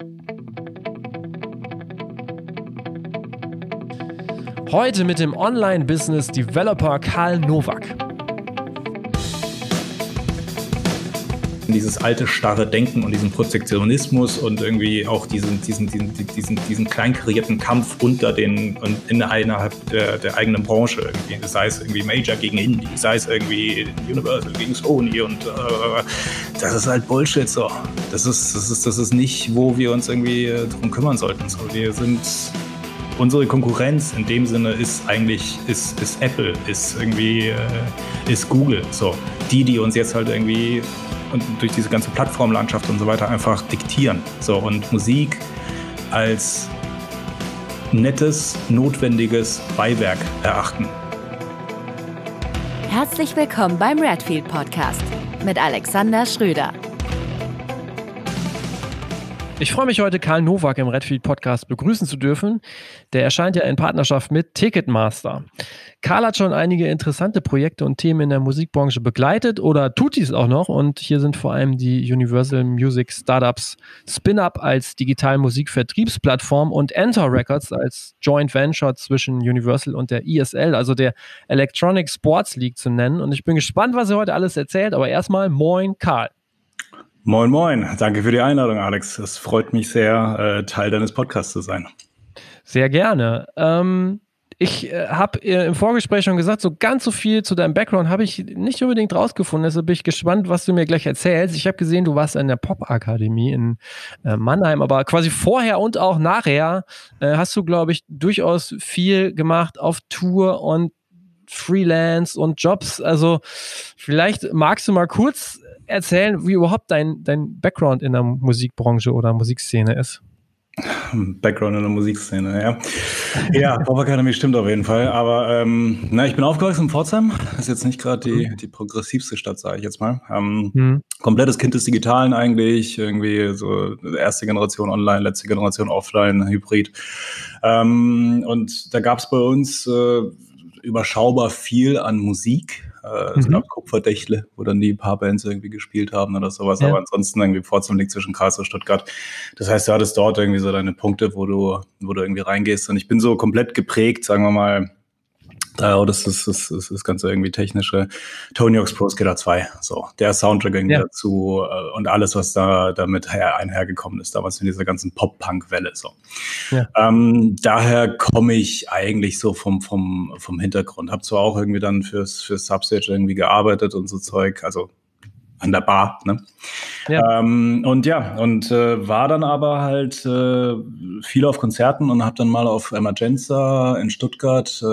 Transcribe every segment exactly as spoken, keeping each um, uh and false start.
Heute mit dem Online-Business-Developer Karl Nowak. Dieses alte, starre Denken und diesen Protektionismus und irgendwie auch diesen, diesen, diesen, diesen, diesen klein karierten Kampf unter den und innerhalb der, der eigenen Branche irgendwie. Sei es irgendwie Major gegen Indie, sei es irgendwie Universal gegen Sony und äh, das ist halt Bullshit so. Das ist, das ist, das ist nicht, wo wir uns irgendwie äh, drum kümmern sollten. So, wir sind unsere Konkurrenz in dem Sinne ist eigentlich ist, ist Apple, ist irgendwie äh, ist Google. So, die, die uns jetzt halt irgendwie und durch diese ganze Plattformlandschaft und so weiter einfach diktieren. So, und Musik als nettes, notwendiges Beiwerk erachten. Herzlich willkommen beim Redfield Podcast mit Alexander Schröder. Ich freue mich heute, Karl Nowak im Redfield Podcast begrüßen zu dürfen. Der erscheint ja in Partnerschaft mit Ticketmaster. Karl hat schon einige interessante Projekte und Themen in der Musikbranche begleitet oder tut dies auch noch. Und hier sind vor allem die Universal Music Startups Spin-Up als Digital-Musik-Vertriebsplattform und Enter Records als Joint Venture zwischen Universal und der E S L, also der Electronic Sports League zu nennen. Und ich bin gespannt, was er heute alles erzählt. Aber erstmal moin, Karl. Moin, moin. Danke für die Einladung, Alex. Es freut mich sehr, äh, Teil deines Podcasts zu sein. Sehr gerne. Ähm, ich äh, habe äh, im Vorgespräch schon gesagt, so ganz so viel zu deinem Background habe ich nicht unbedingt rausgefunden. Deshalb bin ich gespannt, was du mir gleich erzählst. Ich habe gesehen, du warst in der Popakademie in äh, Mannheim, aber quasi vorher und auch nachher äh, hast du, glaube ich, durchaus viel gemacht auf Tour und Freelance und Jobs. Also vielleicht magst du mal kurz erzählen, wie überhaupt dein, dein Background in der Musikbranche oder Musikszene ist. Background in der Musikszene, ja. Ja, Popakademie stimmt auf jeden Fall. Aber ähm, na, ich bin aufgewachsen in Pforzheim. Das ist jetzt nicht gerade die, die progressivste Stadt, sage ich jetzt mal. Ähm, mhm. Komplettes Kind des Digitalen eigentlich. Irgendwie so erste Generation online, letzte Generation offline, Hybrid. Ähm, und da gab es bei uns äh, überschaubar viel an Musik. Äh, es mhm. gab Kupferdächle, wo dann die paar Bands irgendwie gespielt haben oder sowas, ja. Aber ansonsten irgendwie Pforzheim liegt zwischen Karlsruhe und Stuttgart. Das heißt, du hattest dort irgendwie so deine Punkte, wo du, wo du irgendwie reingehst. Und ich bin so komplett geprägt, sagen wir mal, da, das ist das, das, das ganze irgendwie technische Tony Hawk's Pro Skater zwei, so der Soundtrack irgendwie ja. dazu äh, und alles, was da damit her, einhergekommen ist, damals in dieser ganzen Pop-Punk-Welle. So. Ja. Ähm, daher komme ich eigentlich so vom vom vom Hintergrund. Habe zwar auch irgendwie dann fürs fürs Substage irgendwie gearbeitet und so Zeug, also an der Bar, ne? Ja. Ähm, und ja, und äh, war dann aber halt äh, viel auf Konzerten und habe dann mal auf Emergenza in Stuttgart, äh,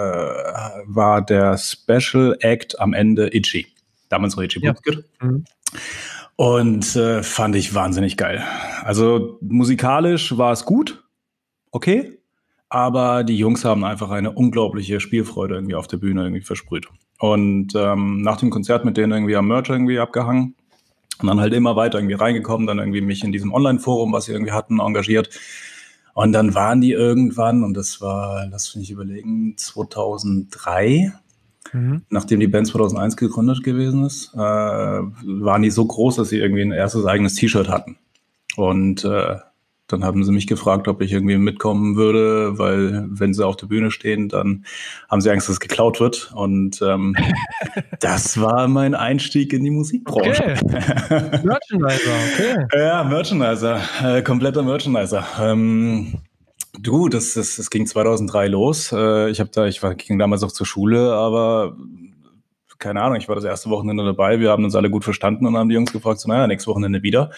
war der Special Act am Ende Itchy. Damals noch Itchy Butzkit. Ja. Mhm. Und äh, fand ich wahnsinnig geil. Also musikalisch war es gut, okay, aber die Jungs haben einfach eine unglaubliche Spielfreude irgendwie auf der Bühne irgendwie versprüht. Und ähm, nach dem Konzert mit denen irgendwie am Merch irgendwie abgehangen und dann halt immer weiter irgendwie reingekommen, dann irgendwie mich in diesem Online-Forum, was sie irgendwie hatten, engagiert. Und dann waren die irgendwann, und das war, lass mich überlegen, zweitausenddrei, mhm. nachdem die Band zweitausendeins gegründet gewesen ist, äh, waren die so groß, dass sie irgendwie ein erstes eigenes T-Shirt hatten. Und äh, dann haben sie mich gefragt, ob ich irgendwie mitkommen würde, weil wenn sie auf der Bühne stehen, dann haben sie Angst, dass es geklaut wird. Und ähm, das war mein Einstieg in die Musikbranche. Okay. Merchandiser, okay. Ja, Merchandiser, äh, kompletter Merchandiser. Ähm, du, das, das, das ging zweitausenddrei los. Äh, ich habe da, ich war, ging damals auch zur Schule, aber keine Ahnung, ich war das erste Wochenende dabei. Wir haben uns alle gut verstanden und haben die Jungs gefragt, so naja, nächstes Wochenende wieder.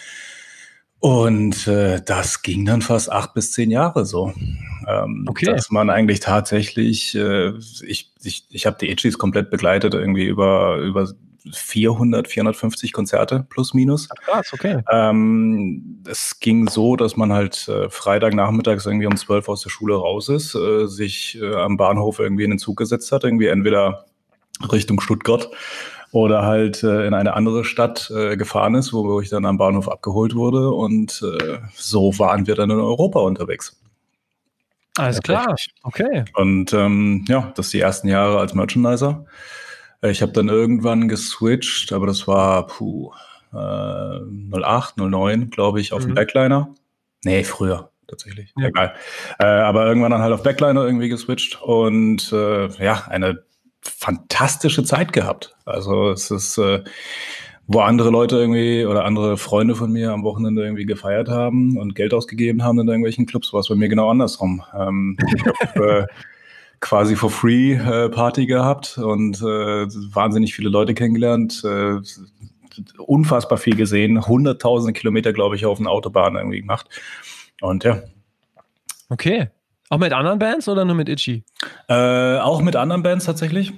Und äh, das ging dann fast acht bis zehn Jahre so, ähm, okay. dass man eigentlich tatsächlich, äh, ich ich ich habe die Itchies komplett begleitet, irgendwie über über vierhundert, vierhundertfünfzig Konzerte plus minus. Ach, krass, okay. Ähm, es ging so, dass man halt äh, Freitagnachmittags irgendwie um zwölf aus der Schule raus ist, äh, sich äh, am Bahnhof irgendwie in den Zug gesetzt hat, irgendwie entweder Richtung Stuttgart oder halt äh, in eine andere Stadt äh, gefahren ist, wo, wo ich dann am Bahnhof abgeholt wurde. Und äh, so waren wir dann in Europa unterwegs. Alles klar, okay. Und ähm, ja, das die ersten Jahre als Merchandiser. Ich habe dann irgendwann geswitcht, aber das war puh, äh, null acht, null neun, glaube ich, auf mhm. dem Backliner. Nee, früher tatsächlich. Ja. Egal. Äh, aber irgendwann dann halt auf Backliner irgendwie geswitcht und äh, ja, eine fantastische Zeit gehabt. Also es ist, äh, wo andere Leute irgendwie oder andere Freunde von mir am Wochenende irgendwie gefeiert haben und Geld ausgegeben haben in irgendwelchen Clubs, war es bei mir genau andersrum. Ähm, ich habe äh, quasi for free äh, Party gehabt und äh, wahnsinnig viele Leute kennengelernt, äh, unfassbar viel gesehen, hunderttausende Kilometer, glaube ich, auf den Autobahnen irgendwie gemacht. Und ja. Okay. Auch mit anderen Bands oder nur mit Itchy? Äh, auch mit anderen Bands tatsächlich.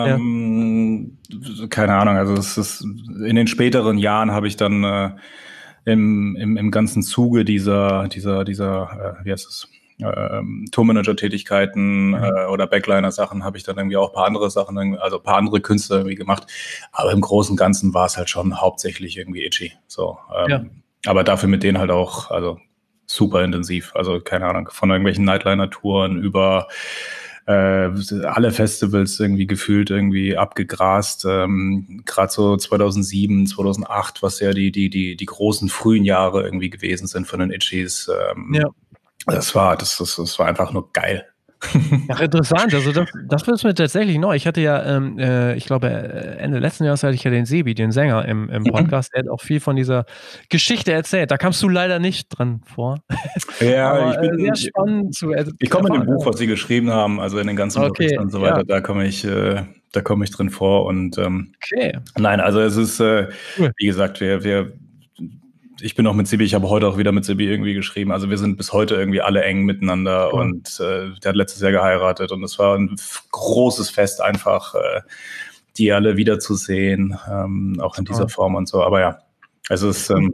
Ähm, ja. Keine Ahnung, also es ist in den späteren Jahren habe ich dann äh, im, im, im ganzen Zuge dieser, dieser, dieser, äh, wie heißt es, äh, Tourmanager-Tätigkeiten mhm. äh, oder Backliner-Sachen habe ich dann irgendwie auch ein paar andere Sachen, also ein paar andere Künstler irgendwie gemacht. Aber im Großen und Ganzen war es halt schon hauptsächlich irgendwie Itchy. So, ähm, ja. Aber dafür mit denen halt auch, also super intensiv. Also keine Ahnung, von irgendwelchen Nightliner-Touren über äh, alle Festivals irgendwie gefühlt irgendwie abgegrast. Ähm, Gerade so zweitausendsieben, zweitausendacht, was ja die, die, die, die großen frühen Jahre irgendwie gewesen sind von den Itchies. Ähm, ja. Das war, das, das, das war einfach nur geil. Ja, interessant. Also das, das wissen wir tatsächlich noch. Ich hatte ja, ähm, äh, ich glaube, Ende letzten Jahres hatte ich ja den Sebi, den Sänger im, im Podcast, der hat auch viel von dieser Geschichte erzählt. Da kamst du leider nicht dran vor. Ja, aber, ich bin äh, sehr spannend zu Ich, ich komme in dem Buch, was sie geschrieben haben, also in den ganzen okay, Berichten und so weiter, ja. da komme ich, äh, da komme ich drin vor. Und ähm, okay. Nein, also es ist, äh, cool. Wie gesagt, wir, wir ich bin auch mit Sibi, ich habe heute auch wieder mit Sibi irgendwie geschrieben. Also wir sind bis heute irgendwie alle eng miteinander cool. und äh, der hat letztes Jahr geheiratet und es war ein großes Fest einfach, äh, die alle wiederzusehen, ähm, auch in dieser ja. Form und so. Aber ja, es ist, ähm,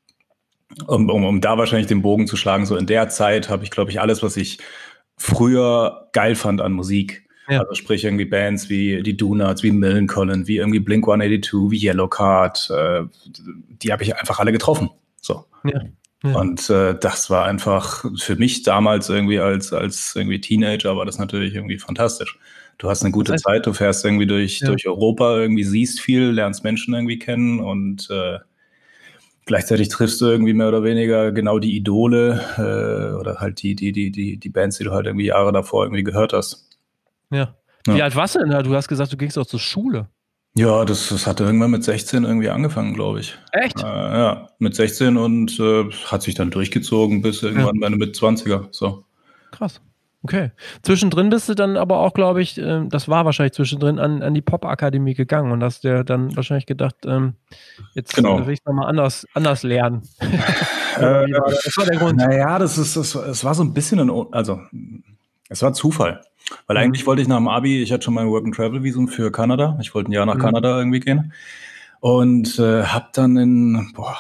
um, um, um da wahrscheinlich den Bogen zu schlagen, so in der Zeit habe ich, glaube ich, alles, was ich früher geil fand an Musik, ja. also sprich irgendwie Bands wie die Donuts, wie Millencolin, wie irgendwie Blink one eighty-two, wie Yellowcard, äh, die habe ich einfach alle getroffen. So. Ja. Ja. Und äh, das war einfach für mich damals irgendwie als, als irgendwie Teenager war das natürlich irgendwie fantastisch. Du hast eine gute das heißt, Zeit, du fährst irgendwie durch, ja. durch Europa, irgendwie siehst viel, lernst Menschen irgendwie kennen und äh, gleichzeitig triffst du irgendwie mehr oder weniger genau die Idole äh, oder halt die, die, die, die, die Bands, die du halt irgendwie Jahre davor irgendwie gehört hast. Ja. Wie ja. alt warst du denn da? Du hast gesagt, du gingst auch zur Schule. Ja, das, das hatte irgendwann mit sechzehn irgendwie angefangen, glaube ich. Echt? Äh, ja, mit sechzehn und äh, hat sich dann durchgezogen bis irgendwann ja. meine Mitzwanziger. So. Krass. Okay. Zwischendrin bist du dann aber auch, glaube ich, äh, das war wahrscheinlich zwischendrin, an, an die Pop-Akademie gegangen und hast dir dann wahrscheinlich gedacht, ähm, jetzt genau. will ich nochmal anders, anders lernen. äh, das war der Grund. Naja, das ist, das, es war so ein bisschen ein, also es war Zufall. Weil mhm. eigentlich wollte ich nach dem Abi, ich hatte schon mein Work-and-Travel-Visum für Kanada. Ich wollte ein Jahr nach mhm. Kanada irgendwie gehen. Und äh, habe dann in, boah,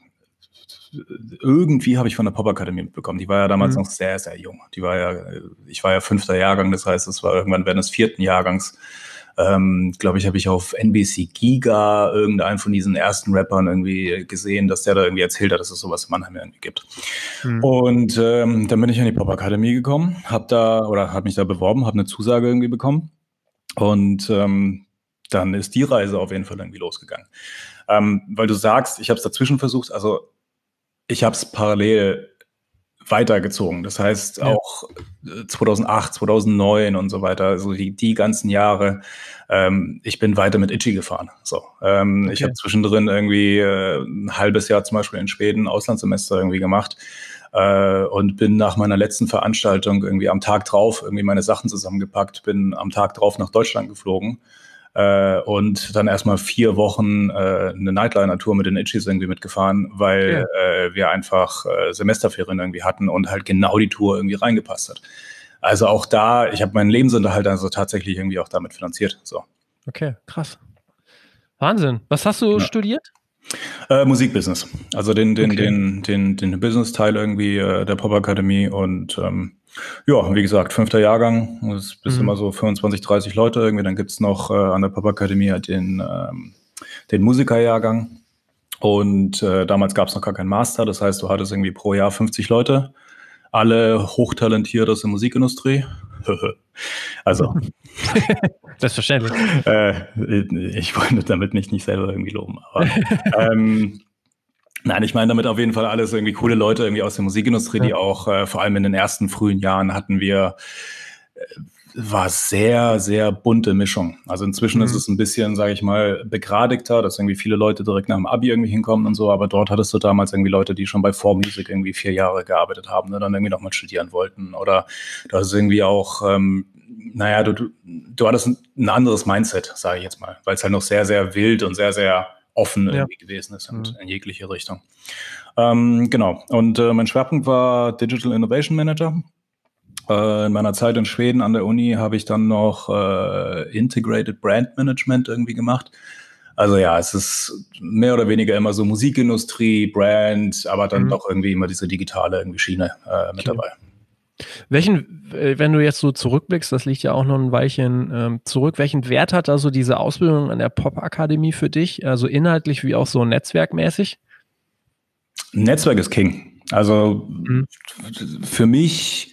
irgendwie habe ich von der Pop-Akademie mitbekommen. Die war ja damals mhm. noch sehr, sehr jung. Die war ja, ich war ja fünfter Jahrgang, das heißt, es war irgendwann während des vierten Jahrgangs. Ähm, glaube ich, habe ich auf N B C Giga irgendeinen von diesen ersten Rappern irgendwie gesehen, dass der da irgendwie erzählt hat, dass es sowas in Mannheim irgendwie gibt. Mhm. Und ähm, dann bin ich an die Pop-Akademie gekommen, habe da oder habe mich da beworben, habe eine Zusage irgendwie bekommen und ähm, dann ist die Reise auf jeden Fall irgendwie losgegangen. Ähm, weil du sagst, ich habe es dazwischen versucht, also ich habe es parallel weitergezogen. Das heißt, ja. auch zweitausendacht, zweitausendneun und so weiter, also die, die ganzen Jahre, ähm, ich bin weiter mit Itchy gefahren. So, ähm, okay. Ich habe zwischendrin irgendwie äh, ein halbes Jahr zum Beispiel in Schweden ein Auslandssemester irgendwie gemacht äh, und bin nach meiner letzten Veranstaltung irgendwie am Tag drauf irgendwie meine Sachen zusammengepackt, bin am Tag drauf nach Deutschland geflogen. Äh, und dann erstmal vier Wochen äh, eine Nightliner-Tour mit den Itchies irgendwie mitgefahren, weil ja. äh, wir einfach äh, Semesterferien irgendwie hatten und halt genau die Tour irgendwie reingepasst hat. Also auch da, ich habe meinen Lebensunterhalt also tatsächlich irgendwie auch damit finanziert. So. Okay, krass. Wahnsinn. Was hast du ja. studiert? Äh, Musikbusiness. Also den, den, okay. den, den, den Business-Teil irgendwie äh, der Pop-Akademie und ähm, ja, wie gesagt, fünfter Jahrgang, es bist mhm. immer so fünfundzwanzig, dreißig Leute irgendwie, dann gibt's noch äh, an der Pop-Akademie halt den, ähm, den Musikerjahrgang und äh, damals gab's noch gar keinen Master, das heißt, du hattest irgendwie pro Jahr fünfzig Leute, alle hochtalentiert aus der Musikindustrie. Also selbstverständlich. Äh, ich wollte damit nicht, nicht selber irgendwie loben, aber ähm, Nein, ich meine damit auf jeden Fall alles irgendwie coole Leute irgendwie aus der Musikindustrie, ja. die auch äh, vor allem in den ersten frühen Jahren hatten wir, äh, war sehr, sehr bunte Mischung. Also inzwischen mhm. ist es ein bisschen, sage ich mal, begradigter, dass irgendwie viele Leute direkt nach dem Abi irgendwie hinkommen und so, aber dort hattest du damals irgendwie Leute, die schon bei four Music irgendwie vier Jahre gearbeitet haben, ne, dann irgendwie nochmal studieren wollten oder du hast irgendwie auch, ähm, naja, du, du, du hattest ein, ein anderes Mindset, sage ich jetzt mal, weil es halt noch sehr, sehr wild und sehr, sehr offen ja. irgendwie gewesen ist und mhm. in jegliche Richtung. Ähm, genau. Und äh, mein Schwerpunkt war Digital Innovation Manager. Äh, in meiner Zeit in Schweden an der Uni habe ich dann noch äh, Integrated Brand Management irgendwie gemacht. Also ja, es ist mehr oder weniger immer so Musikindustrie, Brand, aber dann mhm. doch irgendwie immer diese digitale irgendwie Schiene äh, mit okay. dabei. Welchen, wenn du jetzt so zurückblickst, das liegt ja auch noch ein Weilchen ähm, zurück, welchen Wert hat also diese Ausbildung an der Popakademie für dich, also inhaltlich wie auch so netzwerkmäßig? Netzwerk ist King. Also mhm. für mich,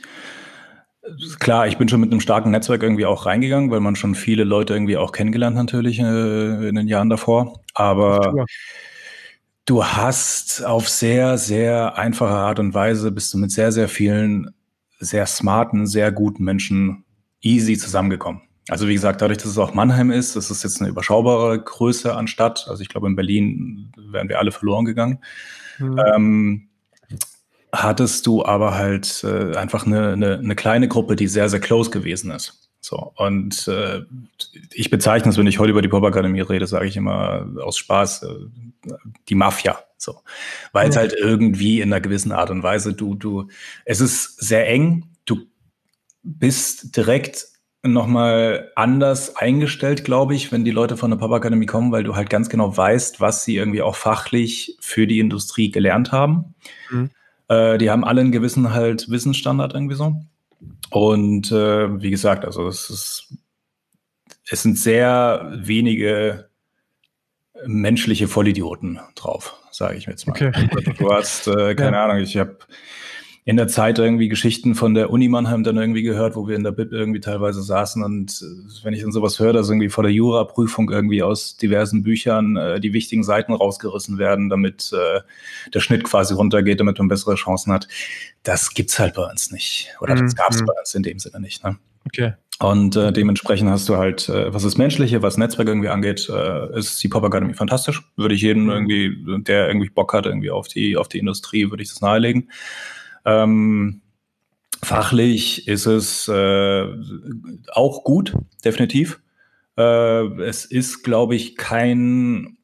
klar, ich bin schon mit einem starken Netzwerk irgendwie auch reingegangen, weil man schon viele Leute irgendwie auch kennengelernt natürlich äh, in den Jahren davor, aber du hast auf sehr, sehr einfache Art und Weise bist du mit sehr, sehr vielen sehr smarten, sehr guten Menschen easy zusammengekommen. Also wie gesagt, dadurch, dass es auch Mannheim ist, das ist jetzt eine überschaubare Größe an Stadt. Also ich glaube, in Berlin wären wir alle verloren gegangen. Mhm. Ähm, hattest du aber halt äh, einfach eine, eine, eine kleine Gruppe, die sehr, sehr close gewesen ist. So, und äh, ich bezeichne es, wenn ich heute über die Popakademie rede, sage ich immer aus Spaß, äh, die Mafia. So, weil es ja. halt irgendwie in einer gewissen Art und Weise, du, du, es ist sehr eng, du bist direkt nochmal anders eingestellt, glaube ich, wenn die Leute von der Popakademie kommen, weil du halt ganz genau weißt, was sie irgendwie auch fachlich für die Industrie gelernt haben. Mhm. Äh, die haben alle einen gewissen halt Wissensstandard irgendwie so. Und äh, wie gesagt, also es ist, es sind sehr wenige menschliche Vollidioten drauf, sage ich jetzt mal. Okay. Du hast, äh, keine ja. Ahnung, ich habe in der Zeit irgendwie Geschichten von der Uni Mannheim dann irgendwie gehört, wo wir in der Bib irgendwie teilweise saßen und äh, wenn ich dann sowas höre, dass irgendwie vor der Jura-Prüfung irgendwie aus diversen Büchern äh, die wichtigen Seiten rausgerissen werden, damit äh, der Schnitt quasi runtergeht, damit man bessere Chancen hat, das gibt's halt bei uns nicht. Oder das gab's mhm. bei uns in dem Sinne nicht. Ne? Okay. Und äh, dementsprechend hast du halt, äh, was das Menschliche, was Netzwerk irgendwie angeht, äh, ist die Popakademie fantastisch. Würde ich jedem irgendwie, der irgendwie Bock hat irgendwie auf die auf die Industrie, würde ich das nahelegen. Ähm, fachlich ist es äh, auch gut, definitiv. Äh, es ist, glaube ich, kein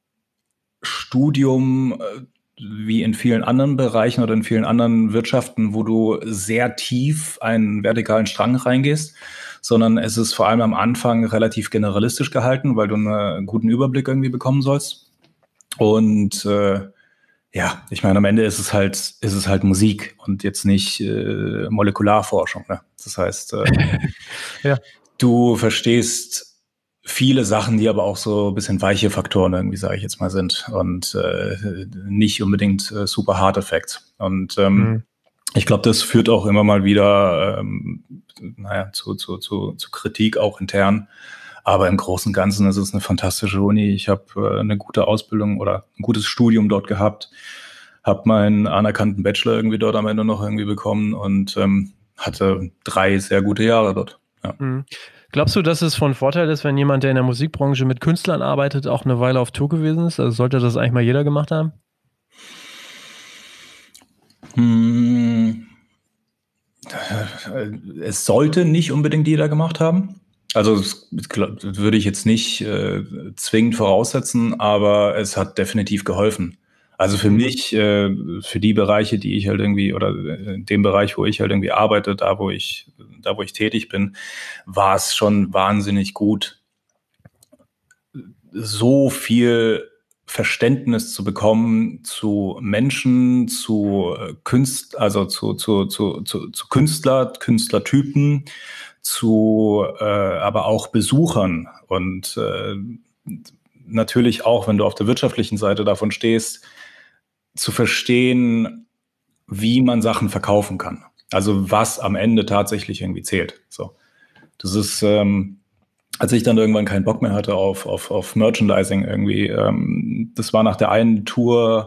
Studium äh, wie in vielen anderen Bereichen oder in vielen anderen Wirtschaften, wo du sehr tief einen vertikalen Strang reingehst, sondern es ist vor allem am Anfang relativ generalistisch gehalten, weil du einen guten Überblick irgendwie bekommen sollst. Und äh, ja, ich meine, am Ende ist es halt, ist es halt Musik und jetzt nicht äh, Molekularforschung. Ne? Das heißt, äh, ja. du verstehst viele Sachen, die aber auch so ein bisschen weiche Faktoren irgendwie, sage ich jetzt mal, sind und äh, nicht unbedingt äh, super hard Effects. Und ähm, mhm. ich glaube, das führt auch immer mal wieder ähm, naja, zu, zu, zu, zu Kritik auch intern. Aber im Großen und Ganzen ist es eine fantastische Uni. Ich habe äh, eine gute Ausbildung oder ein gutes Studium dort gehabt, habe meinen anerkannten Bachelor irgendwie dort am Ende noch irgendwie bekommen und ähm, hatte drei sehr gute Jahre dort. Ja. Mhm. Glaubst du, dass es von Vorteil ist, wenn jemand, der in der Musikbranche mit Künstlern arbeitet, auch eine Weile auf Tour gewesen ist? Also sollte das eigentlich mal jeder gemacht haben? Hm. Es sollte nicht unbedingt jeder gemacht haben. Also das würde ich jetzt nicht äh, zwingend voraussetzen, aber es hat definitiv geholfen. Also für mhm. mich, äh, für die Bereiche, die ich halt irgendwie, oder in dem Bereich, wo ich halt irgendwie arbeite, da wo ich, da wo ich tätig bin, war es schon wahnsinnig gut, so viel Verständnis zu bekommen zu Menschen, zu Künst, also zu, zu, zu, zu, zu Künstler, Künstlertypen, zu äh, aber auch Besuchern und äh, natürlich auch, wenn du auf der wirtschaftlichen Seite davon stehst, zu verstehen, wie man Sachen verkaufen kann. Also was am Ende tatsächlich irgendwie zählt. So, das ist, ähm, als ich dann irgendwann keinen Bock mehr hatte auf auf, auf Merchandising irgendwie. Ähm, das war nach der einen Tour,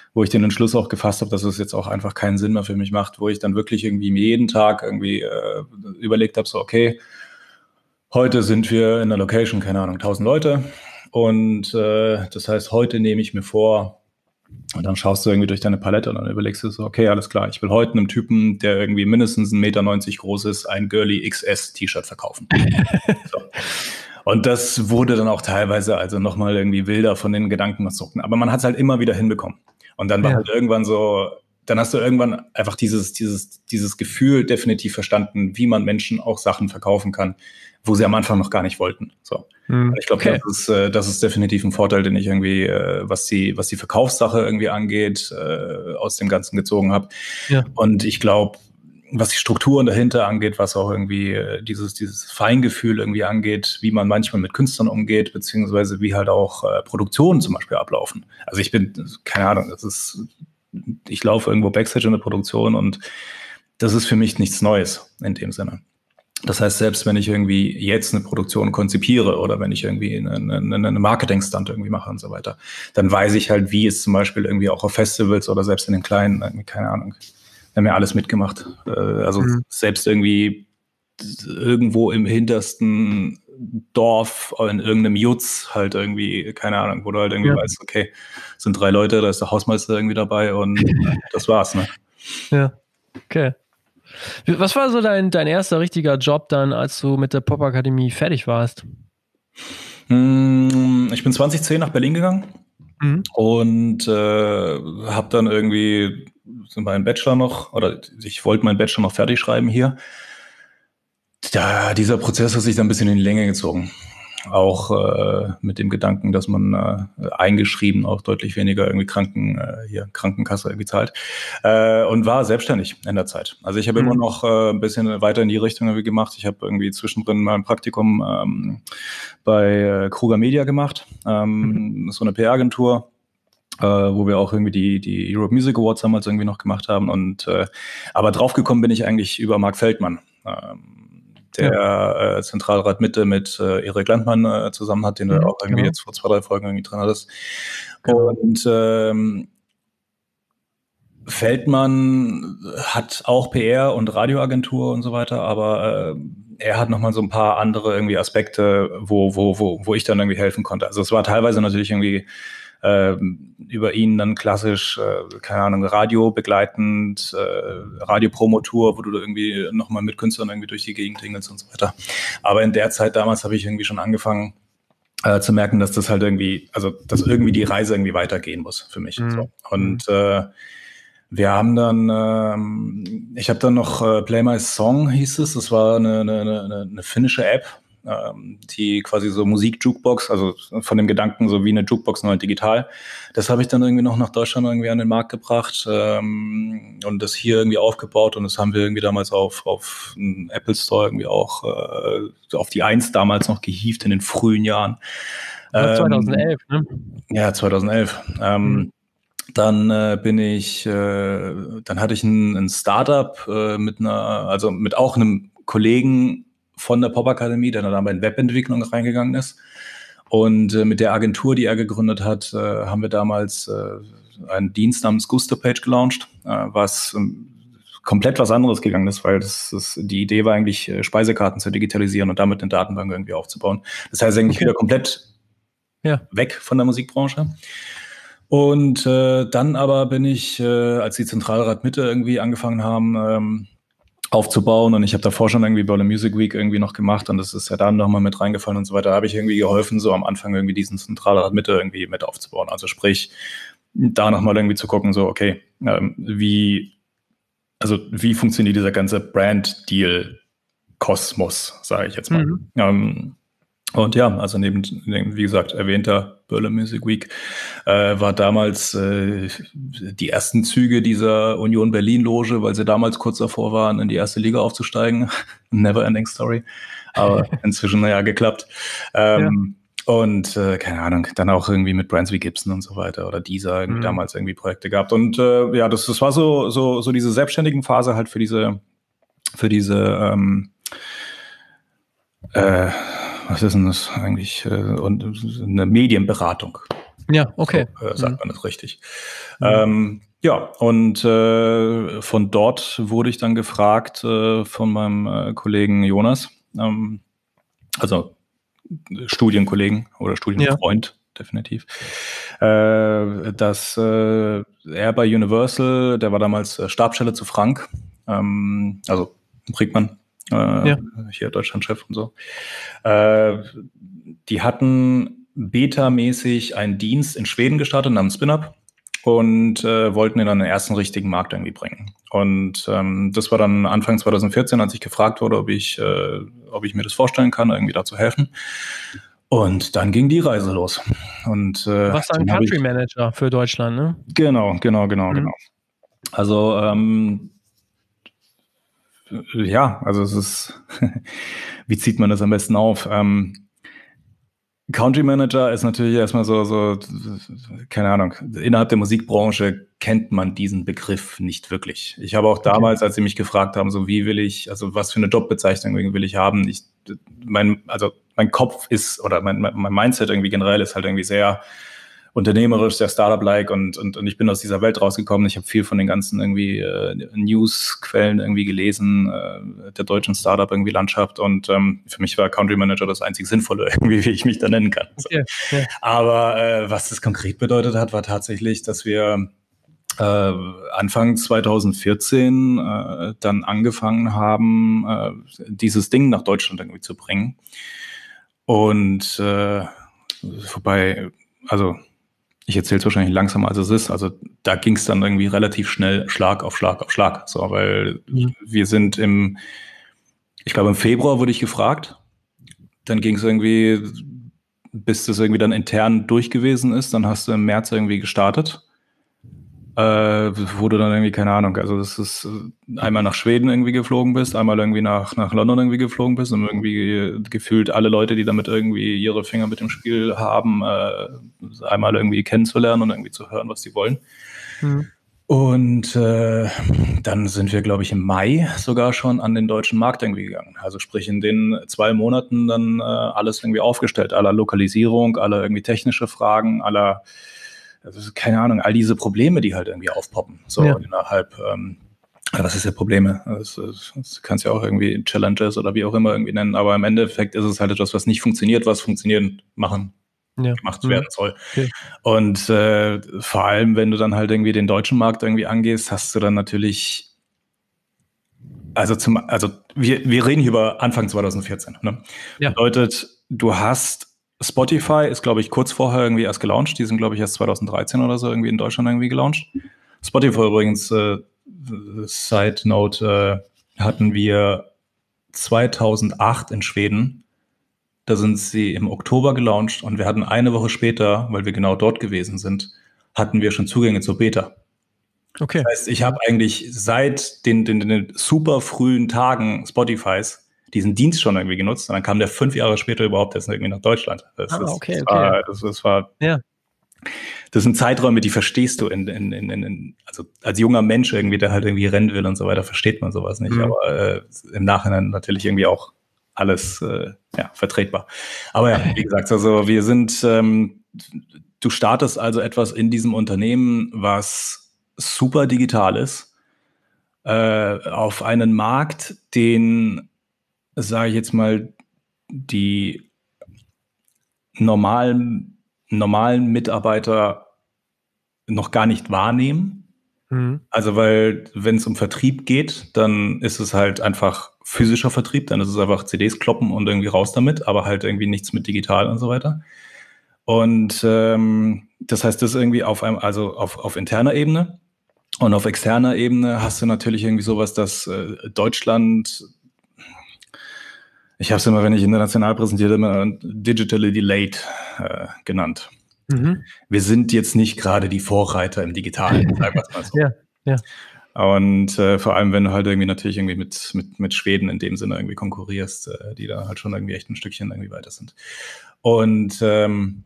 wo ich den Entschluss auch gefasst habe, dass es jetzt auch einfach keinen Sinn mehr für mich macht, wo ich dann wirklich irgendwie jeden Tag irgendwie äh, überlegt habe, so okay, heute sind wir in der Location, keine Ahnung, tausend Leute und äh, das heißt, heute nehme ich mir vor, und dann schaust du irgendwie durch deine Palette und dann überlegst du so, okay, alles klar, ich will heute einem Typen, der irgendwie mindestens ein Meter neunzig groß ist, ein Girly X S T-Shirt verkaufen. So. Und das wurde dann auch teilweise also nochmal irgendwie wilder von den Gedankenkonstrukten. Aber man hat es halt immer wieder hinbekommen. Und dann war ja. halt irgendwann so, dann hast du irgendwann einfach dieses, dieses, dieses Gefühl definitiv verstanden, wie man Menschen auch Sachen verkaufen kann, wo sie am Anfang noch gar nicht wollten. So. Mhm. Ich glaube, okay. das ist, äh, das ist definitiv ein Vorteil, den ich irgendwie, äh, was die, was die Verkaufssache irgendwie angeht, äh, aus dem Ganzen gezogen habe. Ja. Und ich glaube, was die Strukturen dahinter angeht, was auch irgendwie äh, dieses, dieses Feingefühl irgendwie angeht, wie man manchmal mit Künstlern umgeht, beziehungsweise wie halt auch äh, Produktionen zum Beispiel ablaufen. Also ich bin, keine Ahnung, das ist, ich laufe irgendwo Backstage in der Produktion und das ist für mich nichts Neues in dem Sinne. Das heißt, selbst wenn ich irgendwie jetzt eine Produktion konzipiere oder wenn ich irgendwie eine, eine, eine Marketing-Stunt irgendwie mache und so weiter, dann weiß ich halt, wie es zum Beispiel irgendwie auch auf Festivals oder selbst in den kleinen, irgendwie, keine Ahnung, wir haben ja alles mitgemacht. Also mhm. selbst irgendwie irgendwo im hintersten Dorf in irgendeinem Jutz halt irgendwie, keine Ahnung, wo du halt irgendwie ja. weißt, okay, es sind drei Leute, da ist der Hausmeister irgendwie dabei und das war's, ne? Ja, okay. Was war so dein, dein erster richtiger Job dann, als du mit der Popakademie fertig warst? Ich bin zwanzig zehn nach Berlin gegangen mhm. und äh, habe dann irgendwie meinen Bachelor noch, oder ich wollte meinen Bachelor noch fertig schreiben hier. Ja, dieser Prozess hat sich dann ein bisschen in die Länge gezogen. Auch äh, mit dem Gedanken, dass man äh, eingeschrieben auch deutlich weniger irgendwie Kranken, äh, hier Krankenkasse irgendwie zahlt. Äh, und war selbstständig in der Zeit. Also ich habe mhm. immer noch äh, ein bisschen weiter in die Richtung irgendwie gemacht. Ich habe irgendwie zwischendrin mal ein Praktikum ähm, bei äh, Kruger Media gemacht, ähm, mhm. so eine P R-Agentur. Äh, wo wir auch irgendwie die, die Europe Music Awards damals irgendwie noch gemacht haben. Und äh, aber draufgekommen bin ich eigentlich über Marc Feldmann, ähm, der ja. äh, Zentralrat Mitte mit äh, Erik Landmann äh, zusammen hat, den mhm, du auch irgendwie genau. jetzt vor zwei, drei Folgen irgendwie drin hattest. Genau. Und ähm, Feldmann hat auch P R und Radioagentur und so weiter, aber äh, er hat nochmal so ein paar andere irgendwie Aspekte, wo, wo, wo, wo ich dann irgendwie helfen konnte. Also es war teilweise natürlich irgendwie Äh, über ihn dann klassisch, äh, keine Ahnung, Radio begleitend, äh, Radiopromotour, wo du da irgendwie nochmal mit Künstlern irgendwie durch die Gegend tingelst und so weiter. Aber in der Zeit damals habe ich irgendwie schon angefangen äh, zu merken, dass das halt irgendwie, also dass irgendwie die Reise irgendwie weitergehen muss für mich. Mhm. So. Und äh, wir haben dann, ähm, ich habe dann noch äh, Play My Song hieß es, das war eine, eine, eine, eine finnische App, die quasi so Musik-Jukebox, also von dem Gedanken so wie eine Jukebox, nur halt digital. Das habe ich dann irgendwie noch nach Deutschland irgendwie an den Markt gebracht ähm, und das hier irgendwie aufgebaut und das haben wir irgendwie damals auf auf einen Apple Store irgendwie auch äh, auf die Eins damals noch gehievt in den frühen Jahren. Ähm, zweitausendelf, ne? Ja, zweitausendelf. Ähm, mhm. Dann äh, bin ich, äh, dann hatte ich ein, ein Startup äh, mit einer, also mit auch einem Kollegen von der Popakademie, der dann in Webentwicklung reingegangen ist. Und äh, mit der Agentur, die er gegründet hat, äh, haben wir damals äh, einen Dienst namens Gusto-Page gelauncht, äh, was ähm, komplett was anderes gegangen ist, weil das, das, die Idee war eigentlich, äh, Speisekarten zu digitalisieren und damit eine Datenbank irgendwie aufzubauen. Das heißt eigentlich okay. wieder komplett ja. weg von der Musikbranche. Und äh, dann aber bin ich, äh, als die Zentralrat Mitte irgendwie angefangen haben, ähm, aufzubauen und ich habe davor schon irgendwie Berlin Music Week irgendwie noch gemacht und das ist ja dann nochmal mit reingefallen und so weiter, da habe ich irgendwie geholfen, so am Anfang irgendwie diesen Zentralrat Mitte irgendwie mit aufzubauen, also sprich, da nochmal irgendwie zu gucken, so okay, ähm, wie, also wie funktioniert dieser ganze Brand-Deal-Kosmos, sage ich jetzt mal. Mhm. Ähm, und ja, also neben, wie gesagt, erwähnter Berlin Music Week äh, war damals äh, die ersten Züge dieser Union Berlin Loge, weil sie damals kurz davor waren, in die erste Liga aufzusteigen. Never ending story. Aber inzwischen, naja, geklappt. Ähm, ja. Und äh, keine Ahnung, dann auch irgendwie mit Brands wie Gibson und so weiter oder dieser irgendwie mhm. damals irgendwie Projekte gehabt. Und äh, ja, das, das war so, so, so diese selbstständigen Phase halt für diese, für diese ähm, äh, was ist denn das eigentlich? Und eine Medienberatung. Ja, okay. So, äh, sagt mhm. man das richtig. Mhm. Ähm, ja, und äh, von dort wurde ich dann gefragt äh, von meinem äh, Kollegen Jonas, ähm, also Studienkollegen oder Studienfreund, ja. definitiv, äh, dass äh, er bei Universal, der war damals äh, Stabsstelle zu Frank, ähm, also Brinkmann, äh, ja. hier Deutschlandchef und so, äh, die hatten beta-mäßig einen Dienst in Schweden gestartet namens SpinUp und äh, wollten ihn an den ersten richtigen Markt irgendwie bringen. Und ähm, das war dann Anfang zwanzig vierzehn, als ich gefragt wurde, ob ich, äh, ob ich mir das vorstellen kann, irgendwie da zu helfen. Und dann ging die Reise los. Und, äh, was ein Country Manager für Deutschland, ne? Genau, genau, genau, mhm. genau. Also ähm, ja, also es ist, wie zieht man das am besten auf? Ähm, Country Manager ist natürlich erstmal so, so, keine Ahnung, innerhalb der Musikbranche kennt man diesen Begriff nicht wirklich. Ich habe auch damals, okay. als sie mich gefragt haben, so wie will ich, also was für eine Jobbezeichnung will ich haben, ich, mein, also mein Kopf ist, oder mein, mein Mindset irgendwie generell ist halt irgendwie sehr unternehmerisch, sehr Startup-like und, und, und ich bin aus dieser Welt rausgekommen. Ich habe viel von den ganzen irgendwie äh, News-Quellen irgendwie gelesen, äh, der deutschen Startup irgendwie Landschaft und ähm, für mich war Country Manager das einzig Sinnvolle irgendwie, wie ich mich da nennen kann. So. Okay, ja. Aber äh, was das konkret bedeutet hat, war tatsächlich, dass wir äh, Anfang zwanzig vierzehn äh, dann angefangen haben, äh, dieses Ding nach Deutschland irgendwie zu bringen. Und äh, wobei, also ich erzähle es wahrscheinlich langsamer, als es ist. Also da ging es dann irgendwie relativ schnell Schlag auf Schlag auf Schlag. So, weil mhm. wir sind im, ich glaube im Februar wurde ich gefragt. Dann ging es irgendwie, bis das irgendwie dann intern durch gewesen ist. Dann hast du im März irgendwie gestartet. Äh, wurde dann irgendwie, keine Ahnung, also das ist einmal nach Schweden irgendwie geflogen bist, einmal irgendwie nach, nach London irgendwie geflogen bist und irgendwie gefühlt alle Leute, die damit irgendwie ihre Finger mit dem Spiel haben, äh, einmal irgendwie kennenzulernen und irgendwie zu hören, was die wollen. Mhm. Und äh, dann sind wir, glaube ich, im Mai sogar schon an den deutschen Markt irgendwie gegangen. Also sprich in den zwei Monaten dann äh, alles irgendwie aufgestellt, aller Lokalisierung, aller irgendwie technische Fragen, aller Also, keine Ahnung, all diese Probleme, die halt irgendwie aufpoppen, so ja. innerhalb, ähm, was ist ja Probleme? Das, das, das kannst ja auch irgendwie Challenges oder wie auch immer irgendwie nennen, aber im Endeffekt ist es halt etwas, was nicht funktioniert, was funktionieren, machen, ja. gemacht werden soll. Okay. Und äh, vor allem, wenn du dann halt irgendwie den deutschen Markt irgendwie angehst, hast du dann natürlich, also zum, also wir, wir reden hier über Anfang zwanzig vierzehn, ne? Ja. Bedeutet, du hast Spotify ist, glaube ich, kurz vorher irgendwie erst gelauncht. Die sind, glaube ich, erst zwanzig dreizehn oder so irgendwie in Deutschland irgendwie gelauncht. Spotify übrigens, äh, Side Note, äh, hatten wir zweitausendacht in Schweden. Da sind sie im Oktober gelauncht und wir hatten eine Woche später, weil wir genau dort gewesen sind, hatten wir schon Zugänge zur Beta. Okay. Das heißt, ich habe eigentlich seit den, den, den super frühen Tagen Spotifys diesen Dienst schon irgendwie genutzt und dann kam der fünf Jahre später überhaupt erst irgendwie nach Deutschland. Das, ah, okay, das, das war, okay. das, das war, ja. Das sind Zeiträume, die verstehst du in, in, in, in, also als junger Mensch irgendwie, der halt irgendwie rennen will und so weiter, versteht man sowas nicht, mhm. aber äh, im Nachhinein natürlich irgendwie auch alles äh, ja, vertretbar. Aber ja, wie gesagt, also wir sind, ähm, du startest also etwas in diesem Unternehmen, was super digital ist, äh, auf einen Markt, den sage ich jetzt mal, die normalen, normalen Mitarbeiter noch gar nicht wahrnehmen. Mhm. Also weil, wenn es um Vertrieb geht, dann ist es halt einfach physischer Vertrieb, dann ist es einfach C Ds kloppen und irgendwie raus damit, aber halt irgendwie nichts mit digital und so weiter. Und ähm, das heißt, das irgendwie auf einem, also auf, auf interner Ebene. Und auf externer Ebene hast du natürlich irgendwie sowas, dass äh, Deutschland, ich habe es immer, wenn ich international präsentiere, immer digitally delayed äh, genannt. Mhm. Wir sind jetzt nicht gerade die Vorreiter im Digitalen, sagen wir es mal so. Ja, ja. Und äh, vor allem, wenn du halt irgendwie natürlich irgendwie mit, mit, mit Schweden in dem Sinne irgendwie konkurrierst, äh, die da halt schon irgendwie echt ein Stückchen irgendwie weiter sind. Und ähm,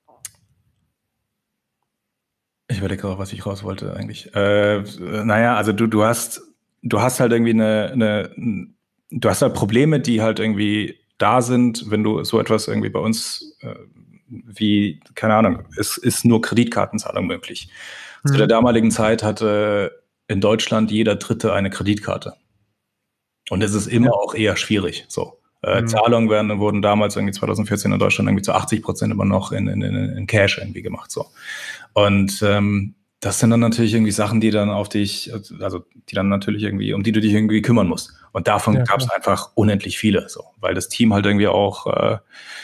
ich überlege gerade, was ich raus wollte eigentlich. Äh, naja, also du, du hast, du hast halt irgendwie eine, eine, du hast halt Probleme, die halt irgendwie da sind, wenn du so etwas irgendwie bei uns äh, wie, keine Ahnung, es ist nur Kreditkartenzahlung möglich. Mhm. Zu der damaligen Zeit hatte in Deutschland jeder Dritte eine Kreditkarte. Und es ist immer ja. auch eher schwierig, so. Äh, mhm. Zahlungen werden, wurden damals irgendwie zwanzig vierzehn in Deutschland irgendwie zu achtzig Prozent immer noch in, in, in Cash irgendwie gemacht, so. Und ähm, das sind dann natürlich irgendwie Sachen, die dann auf dich, also die dann natürlich irgendwie, um die du dich irgendwie kümmern musst. Und davon ja, gab es einfach unendlich viele, so, weil das Team halt irgendwie auch, äh,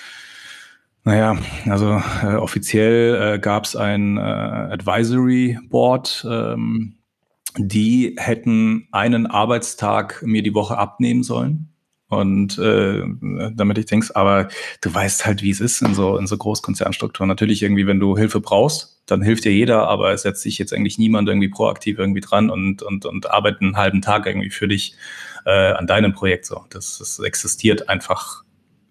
naja, also äh, offiziell äh, gab es ein äh, Advisory Board, ähm, die hätten einen Arbeitstag mir die Woche abnehmen sollen. Und äh, damit ich denk's, aber du weißt halt, wie es ist in so in so Großkonzernstrukturen. Natürlich irgendwie, wenn du Hilfe brauchst, dann hilft dir jeder, aber es setzt sich jetzt eigentlich niemand irgendwie proaktiv irgendwie dran und und und arbeitet einen halben Tag irgendwie für dich äh, an deinem Projekt so. Das, das existiert einfach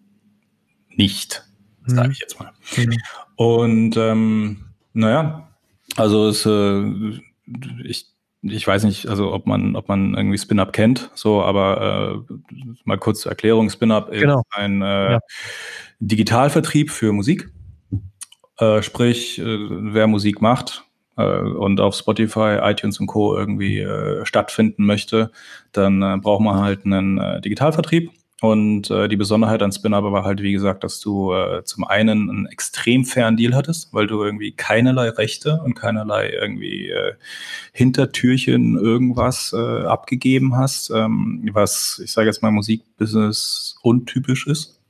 nicht, mhm. sage ich jetzt mal. Mhm. Und ähm, naja, also es äh, ich Ich weiß nicht, also ob man, ob man irgendwie Spin-Up kennt, so, aber äh, mal kurz zur Erklärung: Spin-Up ist genau. ein äh, ja. Digitalvertrieb für Musik. Äh, sprich, äh, wer Musik macht äh, und auf Spotify, iTunes und Co. irgendwie äh, stattfinden möchte, dann äh, braucht man halt einen äh, Digitalvertrieb. Und äh, die Besonderheit an Spin-Up war halt, wie gesagt, dass du äh, zum einen einen extrem fairen Deal hattest, weil du irgendwie keinerlei Rechte und keinerlei irgendwie äh, Hintertürchen irgendwas äh, abgegeben hast, ähm, was, ich sage jetzt mal, Musikbusiness untypisch ist.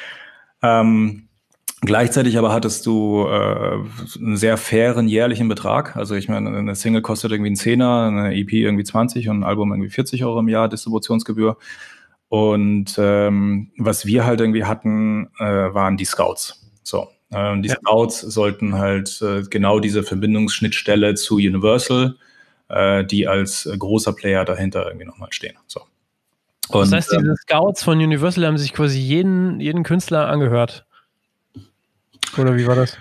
Ähm, gleichzeitig aber hattest du äh, einen sehr fairen jährlichen Betrag. Also ich meine, eine Single kostet irgendwie einen Zehner, eine E P irgendwie zwanzig und ein Album irgendwie vierzig Euro im Jahr Distributionsgebühr. Und ähm, was wir halt irgendwie hatten, äh, waren die Scouts. So, ähm, die ja. Scouts sollten halt äh, genau diese Verbindungsschnittstelle zu Universal, äh, die als äh, großer Player dahinter irgendwie nochmal stehen. So. Und, das heißt, diese Scouts von Universal haben sich quasi jeden, jeden Künstler angehört. Oder wie war das?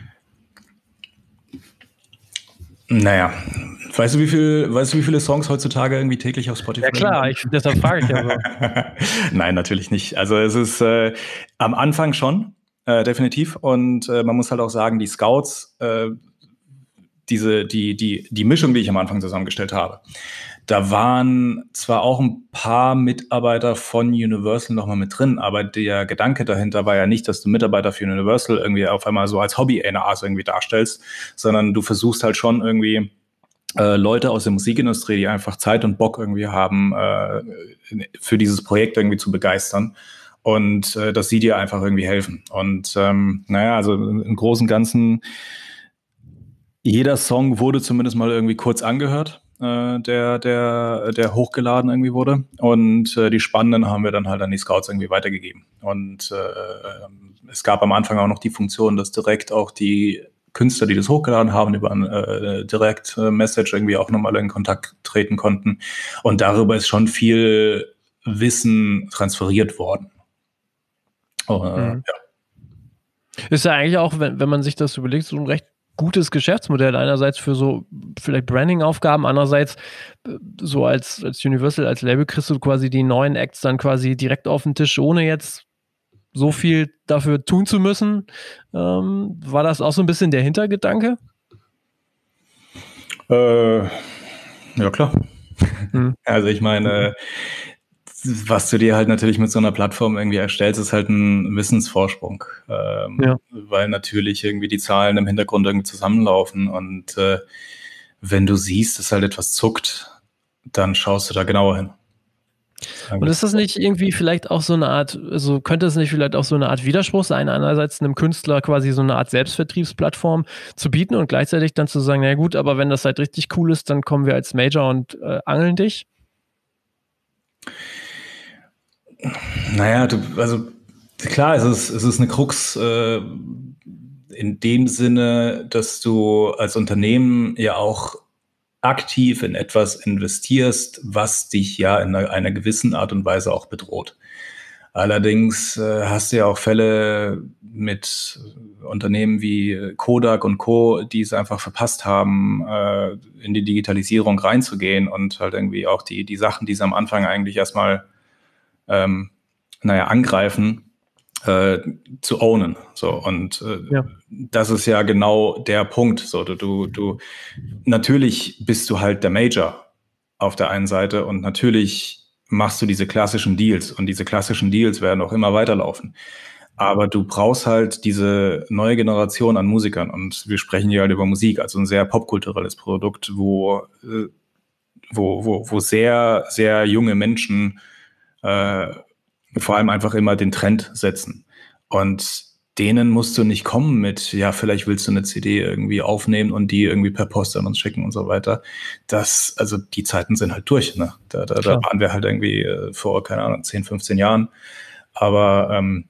Naja, weißt du, wie viel, weißt du, wie viele Songs heutzutage irgendwie täglich auf Spotify? Ja klar, ich, deshalb frage ich ja so. Nein, natürlich nicht. Also es ist äh, am Anfang schon, äh, definitiv. Und äh, man muss halt auch sagen, die Scouts, äh, diese, die, die, die Mischung, die ich am Anfang zusammengestellt habe, da waren zwar auch ein paar Mitarbeiter von Universal nochmal mit drin, aber der Gedanke dahinter war ja nicht, dass du Mitarbeiter für Universal irgendwie auf einmal so als Hobby-A and Rs irgendwie darstellst, sondern du versuchst halt schon irgendwie äh, Leute aus der Musikindustrie, die einfach Zeit und Bock irgendwie haben, äh, für dieses Projekt irgendwie zu begeistern. Und äh, dass sie dir einfach irgendwie helfen. Und ähm, naja, also im Großen und Ganzen, jeder Song wurde zumindest mal irgendwie kurz angehört, äh, der, der, der hochgeladen irgendwie wurde. Und äh, die Spannenden haben wir dann halt an die Scouts irgendwie weitergegeben. Und äh, es gab am Anfang auch noch die Funktion, dass direkt auch die Künstler, die das hochgeladen haben, über ein äh, Direct-Message irgendwie auch nochmal in Kontakt treten konnten. Und darüber ist schon viel Wissen transferiert worden. Oh, äh, mhm. ja. Ist ja eigentlich auch, wenn, wenn man sich das überlegt, so ein recht gutes Geschäftsmodell. Einerseits für so vielleicht Branding-Aufgaben, andererseits so als, als Universal, als Label kriegst du quasi die neuen Acts dann quasi direkt auf den Tisch, ohne jetzt so viel dafür tun zu müssen. Ähm, war das auch so ein bisschen der Hintergedanke? Äh, ja, klar. Hm. Also ich meine, was du dir halt natürlich mit so einer Plattform irgendwie erstellst, ist halt ein Wissensvorsprung. Ähm, ja. Weil natürlich irgendwie die Zahlen im Hintergrund irgendwie zusammenlaufen und äh, wenn du siehst, dass halt etwas zuckt, dann schaust du da genauer hin. Und ist das nicht irgendwie vielleicht auch so eine Art, also könnte es nicht vielleicht auch so eine Art Widerspruch sein, einerseits einem Künstler quasi so eine Art Selbstvertriebsplattform zu bieten und gleichzeitig dann zu sagen, na gut, aber wenn das halt richtig cool ist, dann kommen wir als Major und äh, angeln dich? Naja, du, also klar, es ist, es ist eine Krux äh, in dem Sinne, dass du als Unternehmen ja auch aktiv in etwas investierst, was dich ja in einer, einer gewissen Art und Weise auch bedroht. Allerdings äh, hast du ja auch Fälle mit Unternehmen wie Kodak und Co., die es einfach verpasst haben, äh, in die Digitalisierung reinzugehen und halt irgendwie auch die, die Sachen, die sie am Anfang eigentlich erstmal ähm, naja, angreifen, äh, zu ownen. So, und äh, ja. das ist ja genau der Punkt. So, du, du, du, natürlich bist du halt der Major auf der einen Seite und natürlich machst du diese klassischen Deals und diese klassischen Deals werden auch immer weiterlaufen. Aber du brauchst halt diese neue Generation an Musikern und wir sprechen hier halt über Musik, also ein sehr popkulturelles Produkt, wo, wo, wo, wo sehr, sehr junge Menschen äh, vor allem einfach immer den Trend setzen. Und denen musst du nicht kommen mit, ja, vielleicht willst du eine C D irgendwie aufnehmen und die irgendwie per Post an uns schicken und so weiter. Das, also die Zeiten sind halt durch, ne? Da, da, da waren wir halt irgendwie äh, vor, keine Ahnung, zehn, fünfzehn Jahren. Aber ähm,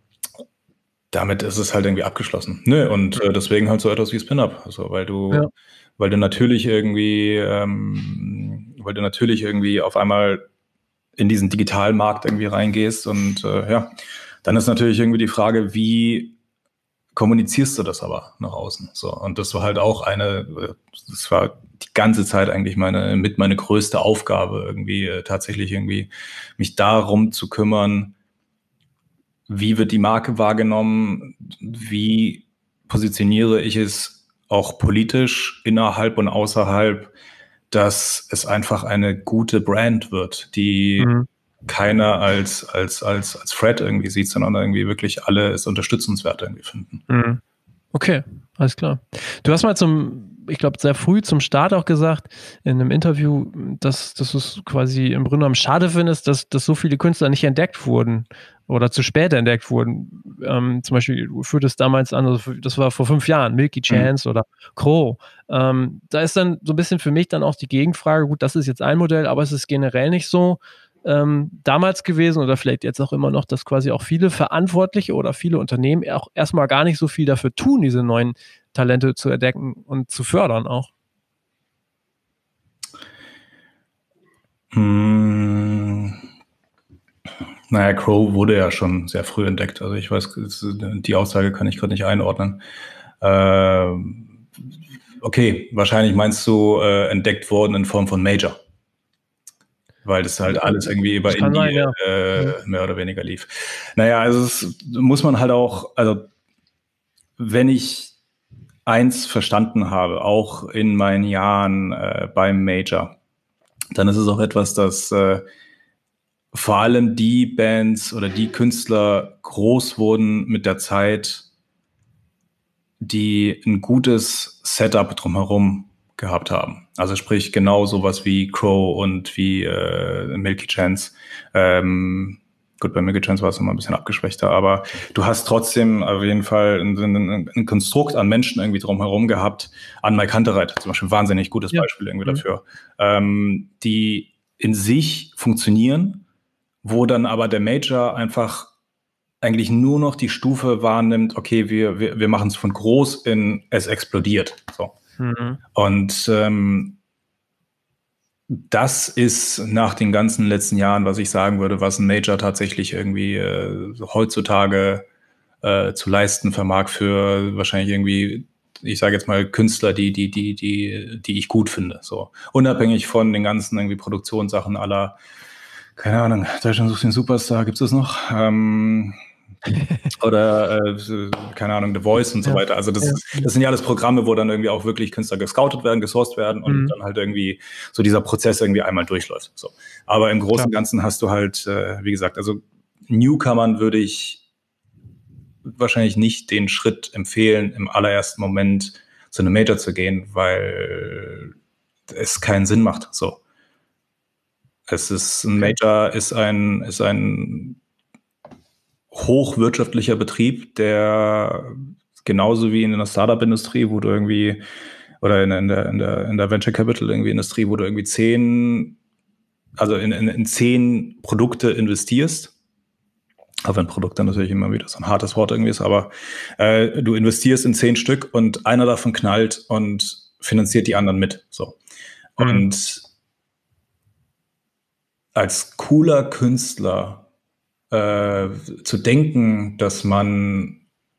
damit ist es halt irgendwie abgeschlossen. Nö, und äh, deswegen halt so etwas wie Spin-Up. Also, weil du, ja. weil du natürlich irgendwie, ähm, weil du natürlich irgendwie auf einmal in diesen digitalen Markt irgendwie reingehst und äh, ja, dann ist natürlich irgendwie die Frage, wie kommunizierst du das aber nach außen? So, und das war halt auch eine, das war die ganze Zeit eigentlich meine, mit meine größte Aufgabe irgendwie äh, tatsächlich irgendwie mich darum zu kümmern, wie wird die Marke wahrgenommen, wie positioniere ich es auch politisch innerhalb und außerhalb, dass es einfach eine gute Brand wird, die mhm. keiner als, als, als, als Threat irgendwie sieht, sondern irgendwie wirklich alle es unterstützenswert irgendwie finden. Mhm. Okay, alles klar. Du hast mal zum, ich glaube, sehr früh zum Start auch gesagt, in einem Interview, dass, dass du es quasi im Grunde genommen schade findest, dass, dass so viele Künstler nicht entdeckt wurden oder zu spät entdeckt wurden. Ähm, zum Beispiel, du führtest damals an, also das war vor fünf Jahren, Milky Chance mhm. oder Crow. Ähm, da ist dann so ein bisschen für mich dann auch die Gegenfrage, gut, das ist jetzt ein Modell, aber es ist generell nicht so ähm, damals gewesen oder vielleicht jetzt auch immer noch, dass quasi auch viele Verantwortliche oder viele Unternehmen auch erstmal gar nicht so viel dafür tun, diese neuen Talente zu entdecken und zu fördern auch. Hm. Naja, Crow wurde ja schon sehr früh entdeckt. Also ich weiß, die Aussage kann ich gerade nicht einordnen. Äh, okay, wahrscheinlich meinst du äh, entdeckt worden in Form von Major. Weil das halt alles irgendwie über Indie sein, ja. äh, mehr oder weniger lief. Naja, also es muss man halt auch, also wenn ich eins verstanden habe, auch in meinen Jahren äh, beim Major, dann ist es auch etwas, das äh, vor allem die Bands oder die Künstler groß wurden mit der Zeit, die ein gutes Setup drumherum gehabt haben. Also sprich genau sowas wie Crow und wie äh, Milky Chance. Ähm, gut, bei Milky Chance war es immer ein bisschen abgeschwächter, aber du hast trotzdem auf jeden Fall ein, ein, ein Konstrukt an Menschen irgendwie drumherum gehabt. An Mike Hunterreit zum Beispiel, wahnsinnig gutes ja. Beispiel irgendwie mhm. dafür, ähm, die in sich funktionieren, wo dann aber der Major einfach eigentlich nur noch die Stufe wahrnimmt, okay, wir, wir, wir machen es von groß in es explodiert. So. Mhm. Und ähm, das ist nach den ganzen letzten Jahren, was ich sagen würde, was ein Major tatsächlich irgendwie äh, heutzutage äh, zu leisten vermag für wahrscheinlich irgendwie, ich sage jetzt mal, Künstler, die, die, die, die, die ich gut finde. So. Unabhängig von den ganzen irgendwie Produktionssachen aller, keine Ahnung, Deutschland sucht den Superstar, gibt es das noch? Ähm, oder, äh, keine Ahnung, The Voice und so ja. weiter. Also das, ja. das sind ja alles Programme, wo dann irgendwie auch wirklich Künstler gescoutet werden, gesourced werden und mhm. dann halt irgendwie so dieser Prozess irgendwie einmal durchläuft. So. Aber im Großen und Ganzen hast du halt, äh, wie gesagt, also Newcomern würde ich wahrscheinlich nicht den Schritt empfehlen, im allerersten Moment zu einem Major zu gehen, weil es keinen Sinn macht. So. Es ist, ein Major ist ein, ist ein hochwirtschaftlicher Betrieb, der genauso wie in der Startup-Industrie, wo du irgendwie, oder in, in, der, in, der, in der Venture Capital irgendwie Industrie, wo du irgendwie zehn, also in, in, in zehn Produkte investierst, auch wenn Produkte natürlich immer wieder so ein hartes Wort irgendwie ist, aber äh, du investierst in zehn Stück und einer davon knallt und finanziert die anderen mit. So. Mhm. Und als cooler Künstler Äh, zu denken, dass man,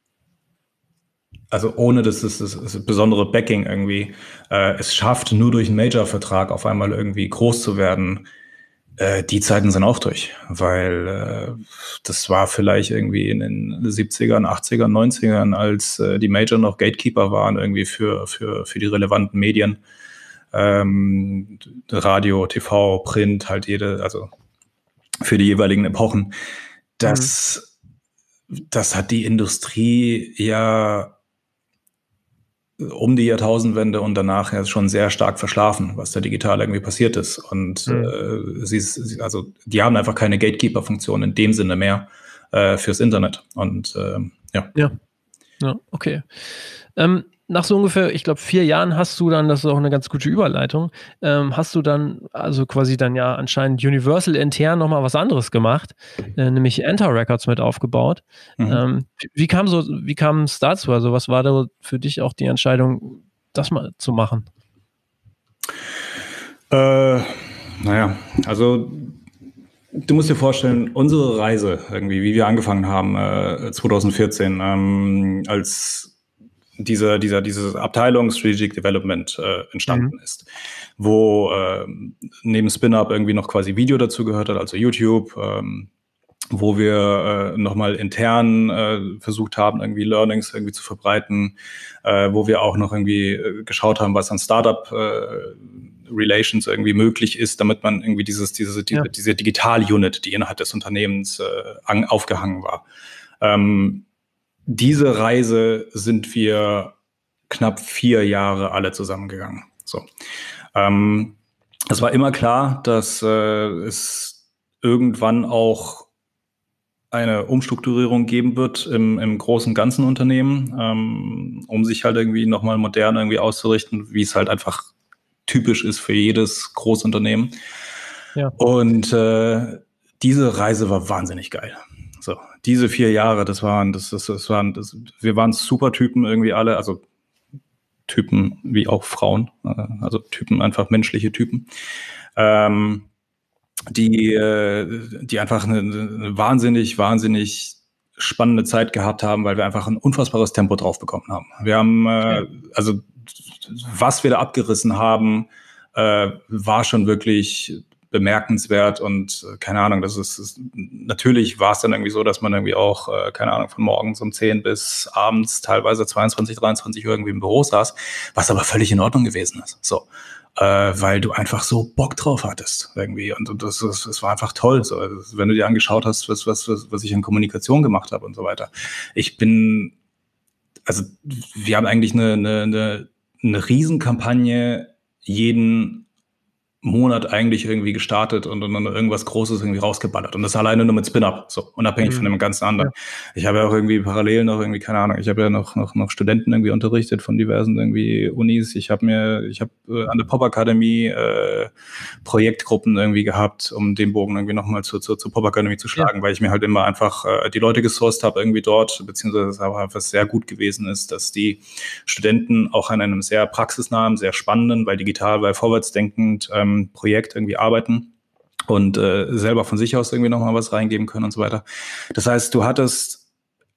also ohne dass es das, das besondere Backing irgendwie, äh, es schafft, nur durch einen Major-Vertrag auf einmal irgendwie groß zu werden, Äh, die Zeiten sind auch durch, weil äh, das war vielleicht irgendwie in den siebzigern, achtzigern, neunzigern, als äh, die Major noch Gatekeeper waren irgendwie für, für, für die relevanten Medien. Ähm, Radio, T V, Print, halt jede, also für die jeweiligen Epochen. Das, mhm. das hat die Industrie ja um die Jahrtausendwende und danach ja schon sehr stark verschlafen, was da digital irgendwie passiert ist. Und mhm. äh, sie ist, also die haben einfach keine Gatekeeper-Funktion in dem Sinne mehr äh, fürs Internet. Und äh, ja. Ja, ja, okay. Ähm, nach so ungefähr, ich glaube, vier Jahren hast du dann, das ist auch eine ganz gute Überleitung, ähm, hast du dann also quasi dann ja anscheinend Universal intern nochmal was anderes gemacht, äh, nämlich Enter Records mit aufgebaut. Mhm. Ähm, wie kam so, wie kam es dazu? Also was war da für dich auch die Entscheidung, das mal zu machen? Äh, naja, also du musst dir vorstellen, unsere Reise irgendwie, wie wir angefangen haben, äh, zwanzig vierzehn, ähm, als dieser, dieser, diese Abteilung Strategic Development äh, entstanden mhm. ist, wo äh, neben Spin-Up irgendwie noch quasi Video dazu gehört hat, also YouTube, ähm, wo wir äh, nochmal intern äh, versucht haben, irgendwie Learnings irgendwie zu verbreiten, äh, wo wir auch noch irgendwie äh, geschaut haben, was an Startup äh, Relations irgendwie möglich ist, damit man irgendwie dieses, diese, diese, ja. diese Digital-Unit, die innerhalb des Unternehmens äh, an, aufgehangen war. Ähm, diese Reise sind wir knapp vier Jahre alle zusammengegangen. So. Ähm, es war immer klar, dass äh, es irgendwann auch eine Umstrukturierung geben wird im, im großen ganzen Unternehmen, ähm, um sich halt irgendwie nochmal modern irgendwie auszurichten, wie es halt einfach typisch ist für jedes Großunternehmen. Ja. Und äh, diese Reise war wahnsinnig geil. So, diese vier Jahre, das waren, das, das, das waren, das, wir waren super Typen irgendwie alle, also Typen wie auch Frauen, äh, also Typen, einfach menschliche Typen, ähm, die, äh, die einfach eine, eine wahnsinnig, wahnsinnig spannende Zeit gehabt haben, weil wir einfach ein unfassbares Tempo drauf bekommen haben. Wir haben, äh, ja. also was wir da abgerissen haben, äh, war schon wirklich bemerkenswert und äh, keine Ahnung, das ist, ist natürlich war es dann irgendwie so, dass man irgendwie auch, äh, keine Ahnung, von morgens um zehn bis abends teilweise zweiundzwanzig, dreiundzwanzig Uhr irgendwie im Büro saß, was aber völlig in Ordnung gewesen ist. So. Äh, weil du einfach so Bock drauf hattest irgendwie und, und das, das, das war einfach toll. So, also, wenn du dir angeschaut hast, was, was, was, was ich in Kommunikation gemacht habe und so weiter. Ich bin, also wir haben eigentlich eine, eine, eine, eine Riesenkampagne jeden Monat eigentlich irgendwie gestartet und, und dann irgendwas Großes irgendwie rausgeballert. Und das alleine nur mit Spin-Up, so unabhängig mhm. von dem ganzen anderen. Ja. Ich habe ja auch irgendwie parallel noch irgendwie, keine Ahnung, ich habe ja noch, noch, noch Studenten irgendwie unterrichtet von diversen irgendwie Unis. Ich habe mir, ich habe äh, an der Pop-Akademie äh, Projektgruppen irgendwie gehabt, um den Bogen irgendwie nochmal zur, zur, zur Pop-Akademie zu schlagen, ja. weil ich mir halt immer einfach äh, die Leute gesourced habe irgendwie dort, beziehungsweise es aber einfach sehr gut gewesen ist, dass die Studenten auch an einem sehr praxisnahen, sehr spannenden, weil digital, weil vorwärtsdenkend ähm, Projekt irgendwie arbeiten und äh, selber von sich aus irgendwie nochmal was reingeben können und so weiter. Das heißt, du hattest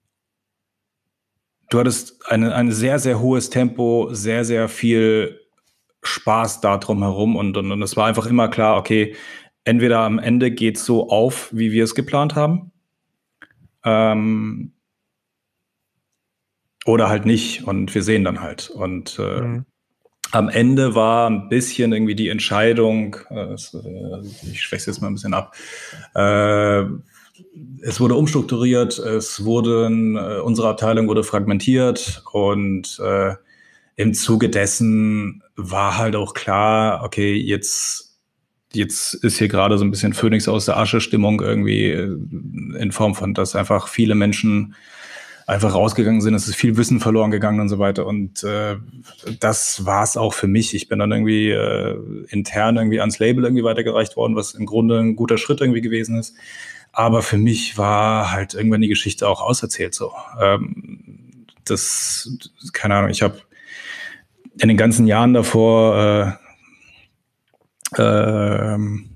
du hattest eine, ein sehr, sehr hohes Tempo, sehr, sehr viel Spaß da drum herum und, und, und es war einfach immer klar, okay, entweder am Ende geht's so auf, wie wir es geplant haben, ähm, oder halt nicht und wir sehen dann halt und äh, mhm. Am Ende war ein bisschen irgendwie die Entscheidung, äh, ich schwäche es jetzt mal ein bisschen ab, äh, es wurde umstrukturiert, es wurden, äh, unsere Abteilung wurde fragmentiert und äh, im Zuge dessen war halt auch klar, okay, jetzt, jetzt ist hier gerade so ein bisschen Phönix aus der Asche Stimmung irgendwie in Form von, dass einfach viele Menschen einfach rausgegangen sind, es ist viel Wissen verloren gegangen und so weiter und äh, das war es auch für mich. Ich bin dann irgendwie äh, intern irgendwie ans Label irgendwie weitergereicht worden, was im Grunde ein guter Schritt irgendwie gewesen ist. Aber für mich war halt irgendwann die Geschichte auch auserzählt so. Ähm, das, keine Ahnung, ich habe in den ganzen Jahren davor äh, äh,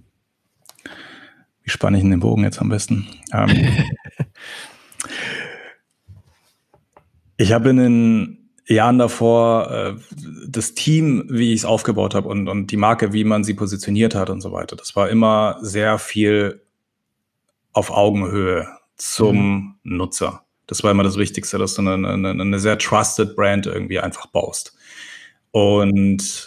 wie spanne ich in den Bogen jetzt am besten? Ähm, Ich habe in den, Jahren davor äh, das Team, wie ich es aufgebaut habe und, und die Marke, wie man sie positioniert hat und so weiter. Das war immer sehr viel auf Augenhöhe zum mhm. Nutzer. Das war immer das Wichtigste, dass du eine, eine, eine sehr trusted Brand irgendwie einfach baust. Und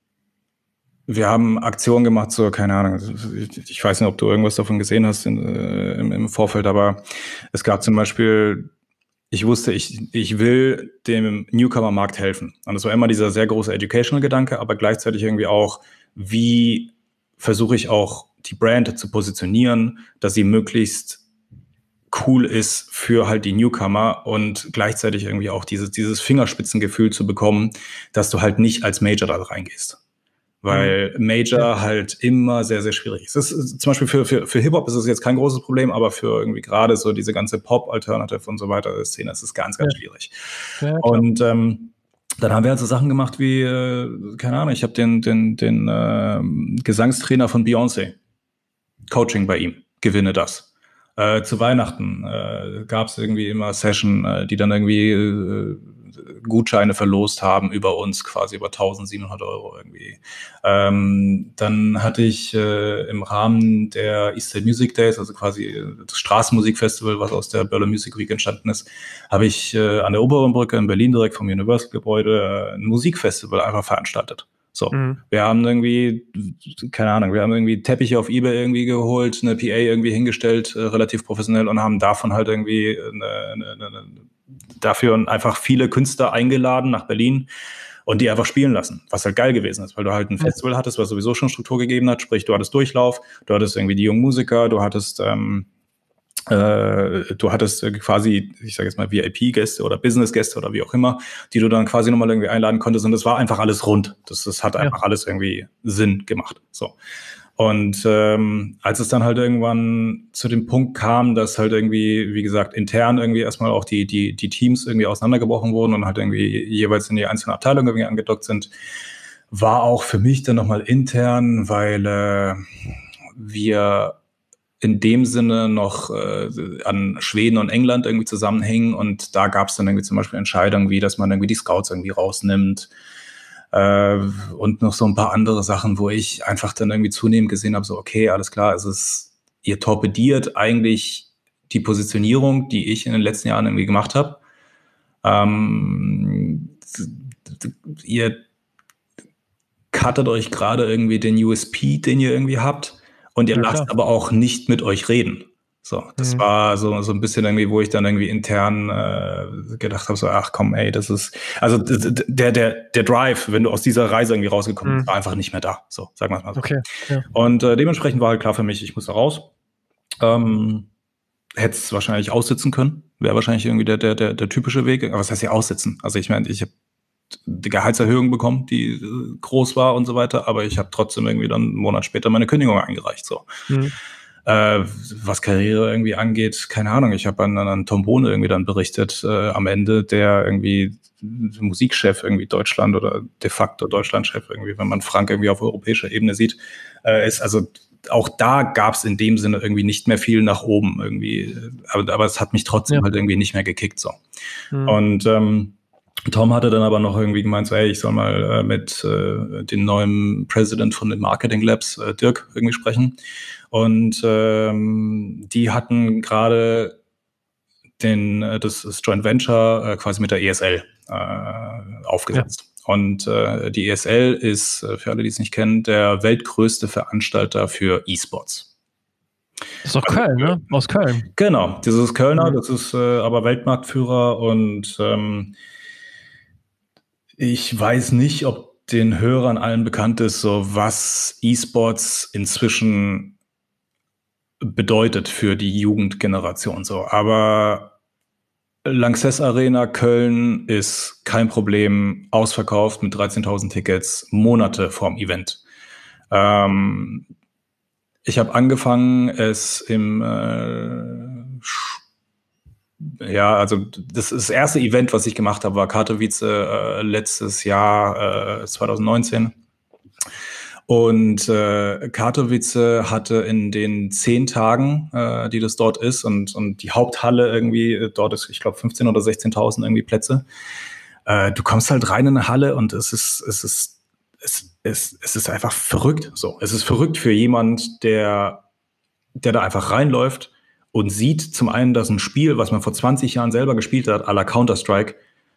wir haben Aktionen gemacht, so, keine Ahnung, ich weiß nicht, ob du irgendwas davon gesehen hast in, äh, im, im Vorfeld, aber es gab zum Beispiel, ich wusste, ich, ich will dem Newcomer-Markt helfen. Und das war immer dieser sehr große Educational-Gedanke, aber gleichzeitig irgendwie auch, wie versuche ich auch die Brand zu positionieren, dass sie möglichst cool ist für halt die Newcomer und gleichzeitig irgendwie auch dieses, dieses Fingerspitzengefühl zu bekommen, dass du halt nicht als Major da reingehst. Weil Major ja. halt immer sehr, sehr schwierig ist. Das ist zum Beispiel für, für, für Hip-Hop ist es jetzt kein großes Problem, aber für irgendwie gerade so diese ganze Pop-Alternative und so weiter Szene ist es ganz, ganz ja. schwierig. Ja, und ähm, dann haben wir halt so Sachen gemacht wie, äh, keine Ahnung, ich habe den, den, den äh, Gesangstrainer von Beyoncé, Coaching bei ihm, gewinne das. Äh, zu Weihnachten äh, gab es irgendwie immer Session, äh, die dann irgendwie äh, Gutscheine verlost haben über uns, quasi über eintausendsiebenhundert Euro irgendwie. Ähm, dann hatte ich äh, im Rahmen der East Side Music Days, also quasi das Straßenmusikfestival, was aus der Berlin Music Week entstanden ist, habe ich äh, an der Oberen Brücke in Berlin direkt vom Universal-Gebäude äh, ein Musikfestival einfach veranstaltet. So, mhm. wir haben irgendwie, keine Ahnung, wir haben irgendwie Teppiche auf eBay irgendwie geholt, eine P A irgendwie hingestellt, äh, relativ professionell und haben davon halt irgendwie eine, eine, eine, dafür einfach viele Künstler eingeladen nach Berlin und die einfach spielen lassen, was halt geil gewesen ist, weil du halt ein Festival hattest, was sowieso schon Struktur gegeben hat, sprich, du hattest Durchlauf, du hattest irgendwie die jungen Musiker, du hattest ähm, äh, du hattest äh, quasi, ich sage jetzt mal V I P-Gäste oder Business-Gäste oder wie auch immer, die du dann quasi nochmal irgendwie einladen konntest und das war einfach alles rund. Das, das hat einfach ja. alles irgendwie Sinn gemacht. So. Und ähm, als es dann halt irgendwann zu dem Punkt kam, dass halt irgendwie, wie gesagt, intern irgendwie erstmal auch die, die, die Teams irgendwie auseinandergebrochen wurden und halt irgendwie jeweils in die einzelnen Abteilungen irgendwie angedockt sind, war auch für mich dann nochmal intern, weil äh, wir in dem Sinne noch äh, an Schweden und England irgendwie zusammenhängen und da gab es dann irgendwie zum Beispiel Entscheidungen wie, dass man irgendwie die Scouts irgendwie rausnimmt äh, und noch so ein paar andere Sachen, wo ich einfach dann irgendwie zunehmend gesehen habe, so okay, alles klar, es ist, ihr torpediert eigentlich die Positionierung, die ich in den letzten Jahren irgendwie gemacht habe. Ähm, ihr cuttet euch gerade irgendwie den U S P, den ihr irgendwie habt. Und ihr ja, lasst klar. aber auch nicht mit euch reden. So, das mhm. war so so ein bisschen irgendwie, wo ich dann irgendwie intern äh, gedacht habe, so ach komm, ey, das ist also der der der Drive, wenn du aus dieser Reise irgendwie rausgekommen bist, mhm. war einfach nicht mehr da. So, sagen wir es mal so. Okay. Ja. Und äh, dementsprechend war halt klar für mich, ich muss da raus. Ähm, hätte es wahrscheinlich aussitzen können, wäre wahrscheinlich irgendwie der der der der typische Weg. Aber was heißt hier aussitzen? Also ich meine, ich habe die Gehaltserhöhung bekommen, die äh, groß war und so weiter, aber ich habe trotzdem irgendwie dann einen Monat später meine Kündigung eingereicht. So. Mhm. Äh, was Karriere irgendwie angeht, keine Ahnung, ich habe an, an Tom Bohne irgendwie dann berichtet, äh, am Ende, der irgendwie Musikchef irgendwie Deutschland oder de facto Deutschlandchef irgendwie, wenn man Frank irgendwie auf europäischer Ebene sieht, äh, ist also auch da gab es in dem Sinne irgendwie nicht mehr viel nach oben irgendwie, aber, aber es hat mich trotzdem ja. halt irgendwie nicht mehr gekickt. So. Mhm. Und ähm, Tom hatte dann aber noch irgendwie gemeint, so, ey, ich soll mal äh, mit äh, dem neuen President von den Marketing Labs, äh, Dirk, irgendwie sprechen. Und ähm, die hatten gerade den äh, das, das Joint Venture äh, quasi mit der E S L äh, aufgesetzt. Ja. Und äh, die E S L ist, äh, für alle, die es nicht kennen, der weltgrößte Veranstalter für E-Sports. Das ist doch Köln, ne? Aus Köln. Genau, das ist Kölner, das ist äh, aber Weltmarktführer und ähm, ich weiß nicht, ob den Hörern allen bekannt ist, so was E-Sports inzwischen bedeutet für die Jugendgeneration. So, aber Lanxess Arena Köln ist kein Problem, ausverkauft mit dreizehntausend Tickets, Monate vorm Event. Ähm, ich habe angefangen, es im äh, Ja, also das, das erste Event, was ich gemacht habe, war Katowice äh, letztes Jahr, äh, zwanzig neunzehn. Und äh, Katowice hatte in den zehn Tagen, äh, die das dort ist, und, und die Haupthalle irgendwie, dort ist, ich glaube, fünfzehntausend oder sechzehntausend irgendwie Plätze, äh, du kommst halt rein in eine Halle und es ist, es ist, es, es, es ist einfach verrückt. So, es ist verrückt für jemand, der, der da einfach reinläuft und sieht zum einen, dass ein Spiel, was man vor zwanzig Jahren selber gespielt hat, à la Counter-Strike,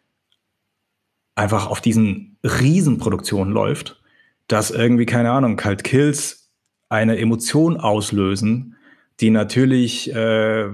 einfach auf diesen Riesenproduktionen läuft, dass irgendwie, keine Ahnung, Kalt Kills eine Emotion auslösen, die natürlich äh,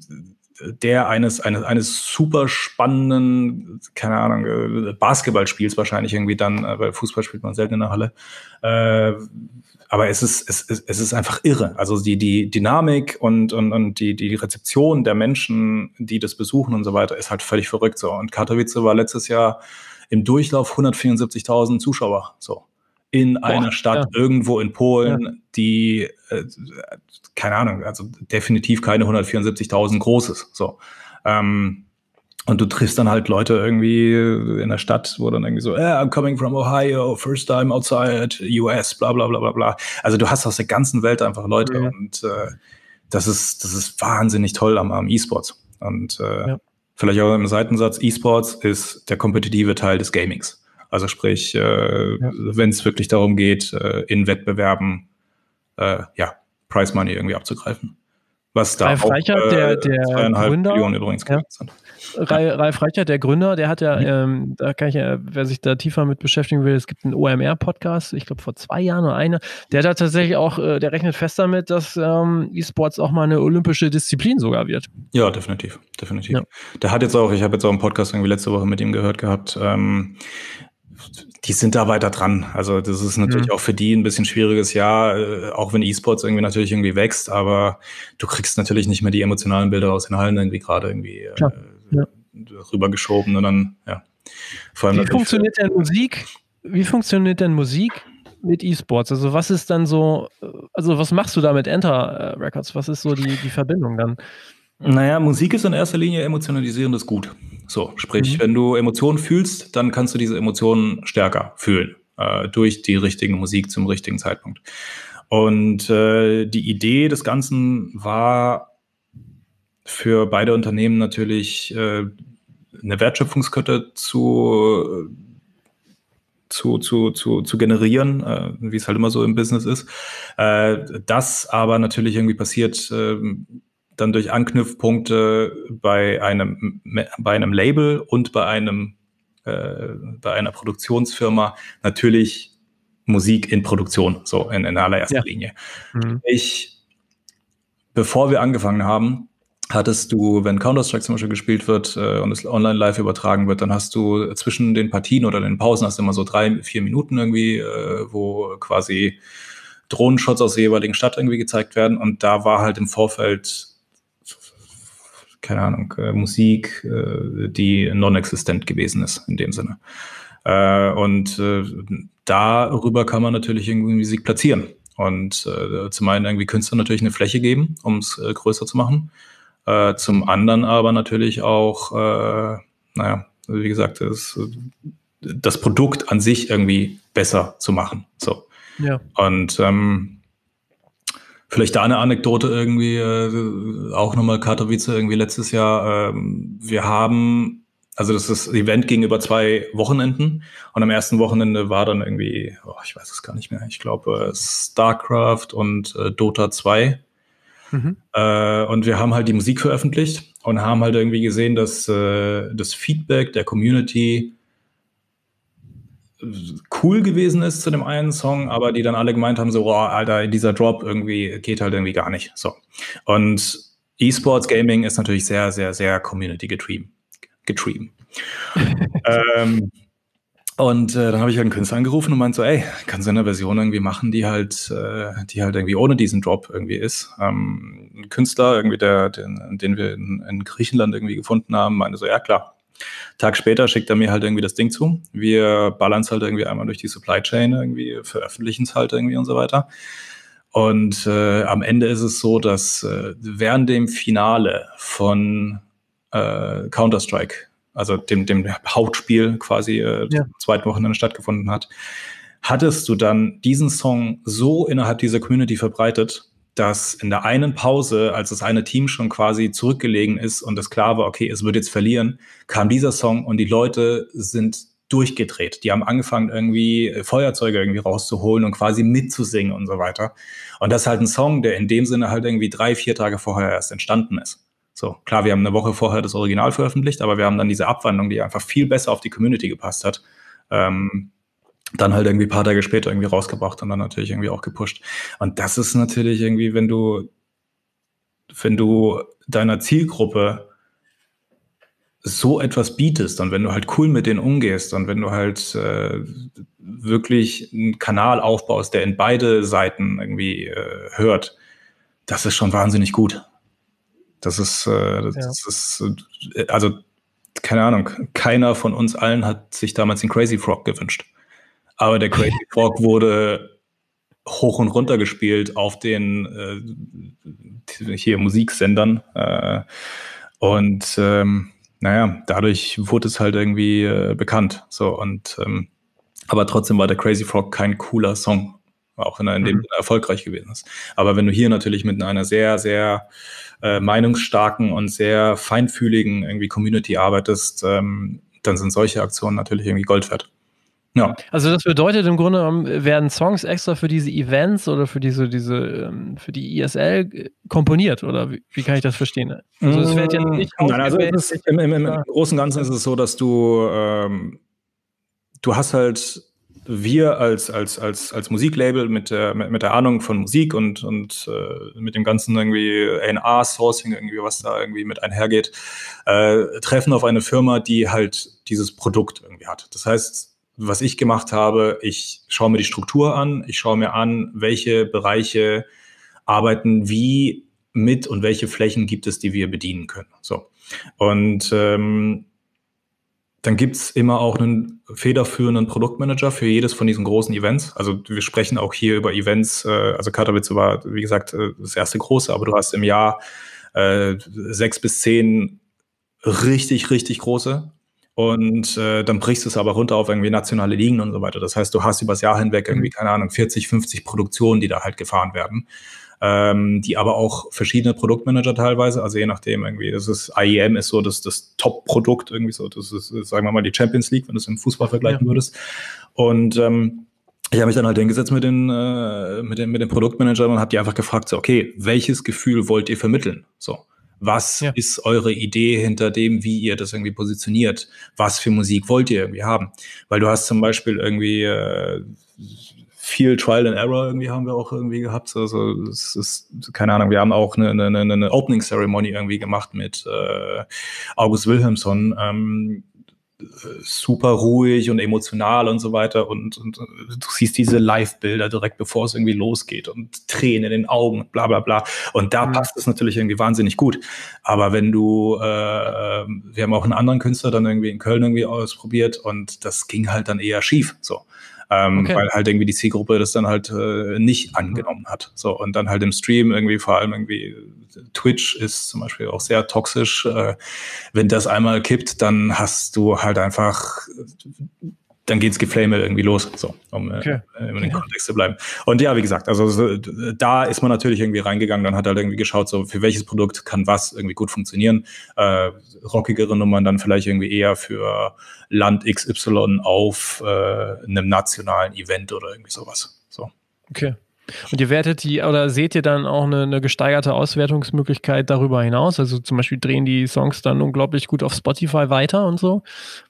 der eines, eines, eines super spannenden, keine Ahnung, Basketballspiels wahrscheinlich irgendwie dann, weil Fußball spielt man selten in der Halle. Äh, aber es ist, es ist, es ist einfach irre. Also die, die Dynamik und, und, und die, die Rezeption der Menschen, die das besuchen und so weiter, ist halt völlig verrückt so. Und Katowice war letztes Jahr im Durchlauf hundertvierundsiebzigtausend Zuschauer, so. In Boah, einer Stadt ja. irgendwo in Polen, ja. die, äh, keine Ahnung, also definitiv keine hundertvierundsiebzigtausend Großes, so. Ähm, und du triffst dann halt Leute irgendwie in der Stadt, wo dann irgendwie so, yeah, I'm coming from Ohio, first time outside U S, bla bla bla bla bla. Also du hast aus der ganzen Welt einfach Leute mhm. und äh, das ist, das ist wahnsinnig toll am, am E-Sports. Und äh, ja. vielleicht auch im Seitensatz, E-Sports ist der kompetitive Teil des Gamings. Also sprich, äh, ja. wenn es wirklich darum geht, äh, in Wettbewerben äh, ja, Prize Money irgendwie abzugreifen. Was da Ralf auch Reichert, der, der zweieinhalb Gründer, Millionen übrigens ja. sind. Ralf Reichert, der Gründer, der hat ja, mhm. ähm, da kann ich ja, wer sich da tiefer mit beschäftigen will, es gibt einen O M R-Podcast, ich glaube vor zwei Jahren oder einer, der hat tatsächlich auch, äh, der rechnet fest damit, dass ähm, E-Sports auch mal eine olympische Disziplin sogar wird. Ja, definitiv, definitiv. Ja. Der hat jetzt auch, ich habe jetzt auch einen Podcast irgendwie letzte Woche mit ihm gehört gehabt, ähm, die sind da weiter dran. Also das ist natürlich mhm. auch für die ein bisschen schwieriges Jahr, äh, auch wenn E-Sports irgendwie natürlich irgendwie wächst, aber du kriegst natürlich nicht mehr die emotionalen Bilder aus den Hallen irgendwie gerade irgendwie äh, ja. rübergeschoben und dann, ja. Vor allem wie funktioniert denn Musik? Wie funktioniert denn Musik mit E-Sports? Also was ist dann so, also was machst du da mit Enter Records? Was ist so die, die Verbindung dann? Naja, Musik ist in erster Linie emotionalisierendes Gut. So, sprich, mhm. wenn du Emotionen fühlst, dann kannst du diese Emotionen stärker fühlen, äh, durch die richtige Musik zum richtigen Zeitpunkt. Und äh, die Idee des Ganzen war für beide Unternehmen natürlich äh, eine Wertschöpfungskette zu, zu, zu, zu, zu generieren, äh, wie es halt immer so im Business ist. Äh, das aber natürlich irgendwie passiert äh, dann durch Anknüpfpunkte bei einem, bei einem Label und bei einem, äh, bei einer Produktionsfirma natürlich Musik in Produktion, so in, in allererster ja. Linie. Mhm. Ich, bevor wir angefangen haben, hattest du, wenn Counter-Strike zum Beispiel gespielt wird äh, und es online live übertragen wird, dann hast du zwischen den Partien oder den Pausen hast du immer so drei, vier Minuten irgendwie, äh, wo quasi Drohnenshots aus der jeweiligen Stadt irgendwie gezeigt werden. Und da war halt im Vorfeld, keine Ahnung, äh, Musik, äh, die non-existent gewesen ist in dem Sinne. Äh, und äh, darüber kann man natürlich irgendwie Musik platzieren. Und äh, zum einen irgendwie Künstlern natürlich eine Fläche geben, um es äh, größer zu machen. Äh, zum anderen aber natürlich auch, äh, naja, wie gesagt, das, das Produkt an sich irgendwie besser zu machen. So. Ja. Und ähm, vielleicht da eine Anekdote irgendwie, äh, auch nochmal Katowice irgendwie letztes Jahr. Ähm, wir haben, also das, das Event ging über zwei Wochenenden und am ersten Wochenende war dann irgendwie, oh, ich weiß es gar nicht mehr, ich glaube äh, StarCraft und äh, Dota zwei. Mhm. Äh, und wir haben halt die Musik veröffentlicht und haben halt irgendwie gesehen, dass äh, das Feedback der Community cool gewesen ist zu dem einen Song, aber die dann alle gemeint haben, so, oh, Alter, dieser Drop irgendwie geht halt irgendwie gar nicht. So. Und E-Sports Gaming ist natürlich sehr, sehr, sehr Community getrieben. getrieben. ähm, und äh, dann habe ich halt einen Künstler angerufen und meinte so, ey, kannst du eine Version irgendwie machen, die halt, äh, die halt irgendwie ohne diesen Drop irgendwie ist. Ähm, ein Künstler, irgendwie, der, den, den wir in, in Griechenland irgendwie gefunden haben, meinte so, ja klar. Tag später schickt er mir halt irgendwie das Ding zu. Wir ballern es halt irgendwie einmal durch die Supply Chain, irgendwie veröffentlichen es halt irgendwie und so weiter. Und äh, am Ende ist es so, dass äh, während dem Finale von äh, Counter-Strike, also dem, dem Hauptspiel quasi äh, ja. zweiten Wochenende stattgefunden hat, hattest du dann diesen Song so innerhalb dieser Community verbreitet, dass in der einen Pause, als das eine Team schon quasi zurückgelegen ist und es klar war, okay, es wird jetzt verlieren, kam dieser Song und die Leute sind durchgedreht. Die haben angefangen, irgendwie Feuerzeuge irgendwie rauszuholen und quasi mitzusingen und so weiter. Und das ist halt ein Song, der in dem Sinne halt irgendwie drei, vier Tage vorher erst entstanden ist. So, klar, wir haben eine Woche vorher das Original veröffentlicht, aber wir haben dann diese Abwandlung, die einfach viel besser auf die Community gepasst hat, ähm, dann halt irgendwie ein paar Tage später irgendwie rausgebracht und dann natürlich irgendwie auch gepusht. Und das ist natürlich irgendwie, wenn du, wenn du deiner Zielgruppe so etwas bietest und wenn du halt cool mit denen umgehst und wenn du halt äh, wirklich einen Kanal aufbaust, der in beide Seiten irgendwie äh, hört, das ist schon wahnsinnig gut. Das ist, äh, das, ja. das ist, äh, also, keine Ahnung, keiner von uns allen hat sich damals den Crazy Frog gewünscht. Aber der Crazy Frog wurde hoch und runter gespielt auf den äh, hier Musiksendern. Äh, und ähm, naja, dadurch wurde es halt irgendwie äh, bekannt. So, und ähm, aber trotzdem war der Crazy Frog kein cooler Song, auch wenn er in dem mhm. erfolgreich gewesen ist. Aber wenn du hier natürlich mit einer sehr, sehr äh, meinungsstarken und sehr feinfühligen irgendwie Community arbeitest, ähm, dann sind solche Aktionen natürlich irgendwie Gold wert. Ja. Also das bedeutet im Grunde, werden Songs extra für diese Events oder für diese, diese, für die I S L komponiert, oder wie, wie kann ich das verstehen? Also es wird ja nicht Nein, also es ist, im, im, im Großen und Ganzen ist es so, dass du ähm, du hast halt wir als als als als Musiklabel mit der mit, mit der Ahnung von Musik und und äh, mit dem ganzen irgendwie A and R Sourcing irgendwie, was da irgendwie mit einhergeht, äh, treffen auf eine Firma, die halt dieses Produkt irgendwie hat. Das heißt, was ich gemacht habe, ich schaue mir die Struktur an, ich schaue mir an, welche Bereiche arbeiten wie mit und welche Flächen gibt es, die wir bedienen können. So. Und ähm, dann gibt's immer auch einen federführenden Produktmanager für jedes von diesen großen Events. Also wir sprechen auch hier über Events, äh, also Katowice war, wie gesagt, das erste große, aber du hast im Jahr äh, sechs bis zehn richtig, richtig große. Und äh, dann brichst du es aber runter auf irgendwie nationale Ligen und so weiter. Das heißt, du hast übers Jahr hinweg irgendwie, keine Ahnung, vierzig, fünfzig Produktionen, die da halt gefahren werden. Ähm, die aber auch verschiedene Produktmanager teilweise, also je nachdem irgendwie, das ist I E M ist so das, das Top-Produkt irgendwie so, das ist, sagen wir mal, die Champions League, wenn du es im Fußball vergleichen ja. würdest. Und ähm, ich habe mich dann halt hingesetzt mit den, äh, mit den, mit den Produktmanagern und habe die einfach gefragt, so, okay, welches Gefühl wollt ihr vermitteln? So. Was ja. ist eure Idee hinter dem, wie ihr das irgendwie positioniert? Was für Musik wollt ihr irgendwie haben? Weil du hast zum Beispiel irgendwie äh, viel Trial and Error irgendwie haben wir auch irgendwie gehabt. Also es ist, keine Ahnung, wir haben auch eine, eine, eine Opening Ceremony irgendwie gemacht mit äh, August Wilhelmsson. Ähm, super ruhig und emotional und so weiter und, und du siehst diese Live-Bilder direkt, bevor es irgendwie losgeht und Tränen in den Augen, bla bla bla. Und da mhm. passt es natürlich irgendwie wahnsinnig gut. Aber wenn du, äh, wir haben auch einen anderen Künstler dann irgendwie in Köln irgendwie ausprobiert und das ging halt dann eher schief, so. Ähm, okay. Weil halt irgendwie die Zielgruppe das dann halt äh, nicht angenommen hat. So, und dann halt im Stream irgendwie, vor allem irgendwie Twitch ist zum Beispiel auch sehr toxisch. Äh, wenn das einmal kippt, dann hast du halt einfach, dann geht's Geflame irgendwie los, so, um okay. äh, in den Kontext zu bleiben. Und ja, wie gesagt, also so, da ist man natürlich irgendwie reingegangen, dann hat halt irgendwie geschaut, so für welches Produkt kann was irgendwie gut funktionieren. Äh, rockigere Nummern dann vielleicht irgendwie eher für Land X Y auf äh, einem nationalen Event oder irgendwie sowas. So. Okay. Und ihr wertet die, oder seht ihr dann auch eine, eine gesteigerte Auswertungsmöglichkeit darüber hinaus? Also zum Beispiel drehen die Songs dann unglaublich gut auf Spotify weiter und so?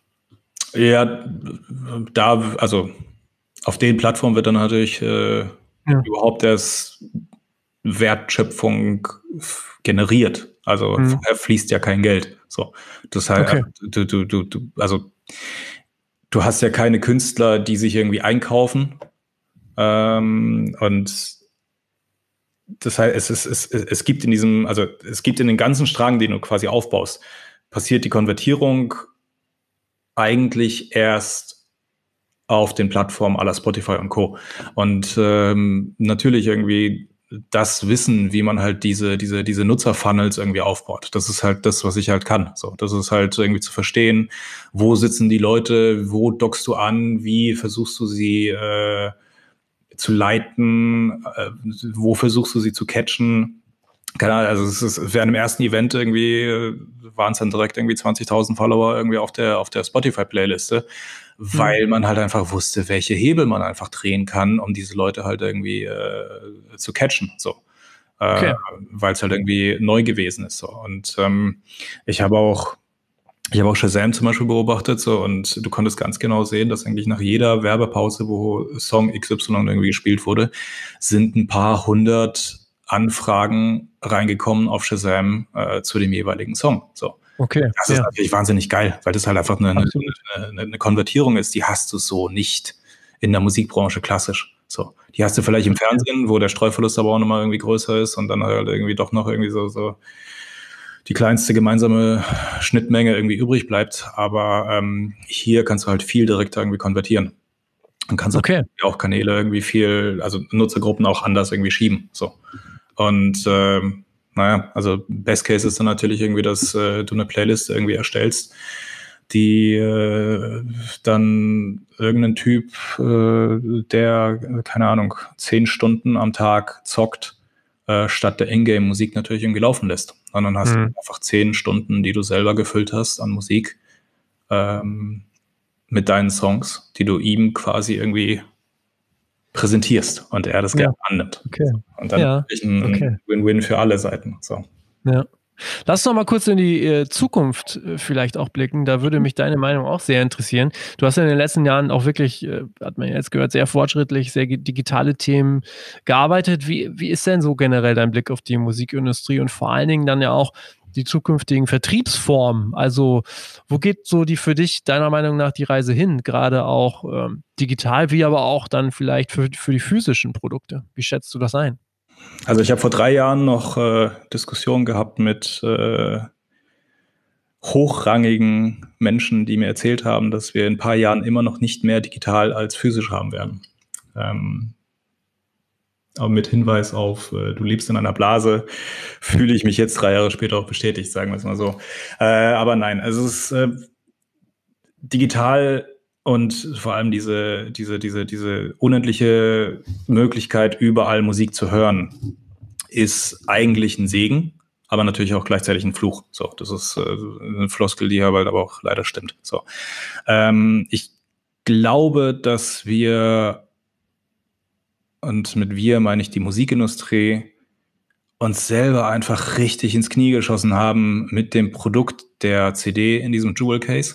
Ja, da, also auf den Plattformen wird dann natürlich äh, ja. überhaupt erst Wertschöpfung generiert. Also mhm. vorher fließt ja kein Geld. So, das heißt, okay. du, du, du, du, also du hast ja keine Künstler, die sich irgendwie einkaufen. Ähm, und das heißt, es, ist, es, es gibt in diesem, also es gibt in den ganzen Strang, den du quasi aufbaust, passiert die Konvertierung eigentlich erst auf den Plattformen à la Spotify und Co. Und ähm, natürlich irgendwie das Wissen, wie man halt diese diese diese Nutzer-Funnels irgendwie aufbaut. Das ist halt das, was ich halt kann. So, das ist halt irgendwie zu verstehen, wo sitzen die Leute, wo dockst du an, wie versuchst du sie äh, zu leiten, äh, wo versuchst du sie zu catchen? Keine Ahnung, also es ist während dem ersten Event irgendwie äh, waren es dann direkt irgendwie zwanzigtausend Follower irgendwie auf der auf der Spotify-Playliste, weil mhm. man halt einfach wusste, welche Hebel man einfach drehen kann, um diese Leute halt irgendwie äh, zu catchen, so. Okay. Äh, weil es halt irgendwie neu gewesen ist, so. Und ähm, ich habe auch Ich habe auch Shazam zum Beispiel beobachtet, so, und du konntest ganz genau sehen, dass eigentlich nach jeder Werbepause, wo Song X Y irgendwie gespielt wurde, sind ein paar hundert Anfragen reingekommen auf Shazam äh, zu dem jeweiligen Song. So. Okay. Das ist ja. natürlich wahnsinnig geil, weil das halt einfach eine, eine, eine, eine Konvertierung ist, die hast du so nicht in der Musikbranche klassisch. So. Die hast du vielleicht im Fernsehen, wo der Streuverlust aber auch nochmal irgendwie größer ist und dann halt irgendwie doch noch irgendwie so, so die kleinste gemeinsame Schnittmenge irgendwie übrig bleibt. Aber ähm, hier kannst du halt viel direkter irgendwie konvertieren. Und kannst okay. auch Kanäle irgendwie viel, also Nutzergruppen auch anders irgendwie schieben. So. Und ähm, naja, also Best Case ist dann natürlich irgendwie, dass äh, du eine Playlist irgendwie erstellst, die äh, dann irgendein Typ, äh, der, keine Ahnung, zehn Stunden am Tag zockt, äh, statt der Ingame-Musik natürlich irgendwie laufen lässt. Und dann hast mhm. du einfach zehn Stunden, die du selber gefüllt hast an Musik, ähm, mit deinen Songs, die du ihm quasi irgendwie präsentierst und er das ja. gerne annimmt. Okay. Und dann ja. ein okay. Win-Win für alle Seiten. So. Ja. Lass noch mal kurz in die äh, Zukunft äh, vielleicht auch blicken. Da würde mich deine Meinung auch sehr interessieren. Du hast ja in den letzten Jahren auch wirklich, äh, hat man jetzt gehört, sehr fortschrittlich, sehr digitale Themen gearbeitet. Wie, wie ist denn so generell dein Blick auf die Musikindustrie und vor allen Dingen dann ja auch die zukünftigen Vertriebsformen? Also wo geht so die für dich deiner Meinung nach die Reise hin? Gerade auch ähm, digital, wie aber auch dann vielleicht für, für die physischen Produkte. Wie schätzt du das ein? Also ich habe vor drei Jahren noch äh, Diskussionen gehabt mit äh, hochrangigen Menschen, die mir erzählt haben, dass wir in ein paar Jahren immer noch nicht mehr digital als physisch haben werden. Ähm, aber mit Hinweis auf, äh, du lebst in einer Blase, fühle ich mich jetzt drei Jahre später auch bestätigt, sagen wir es mal so. Äh, aber nein, also es ist äh, digital und vor allem diese, diese, diese, diese unendliche Möglichkeit, überall Musik zu hören, ist eigentlich ein Segen, aber natürlich auch gleichzeitig ein Fluch. So, das ist äh, eine Floskel, die aber auch leider stimmt. So, ähm, ich glaube, dass wir, und mit wir meine ich die Musikindustrie, uns selber einfach richtig ins Knie geschossen haben mit dem Produkt der C D in diesem Jewel Case.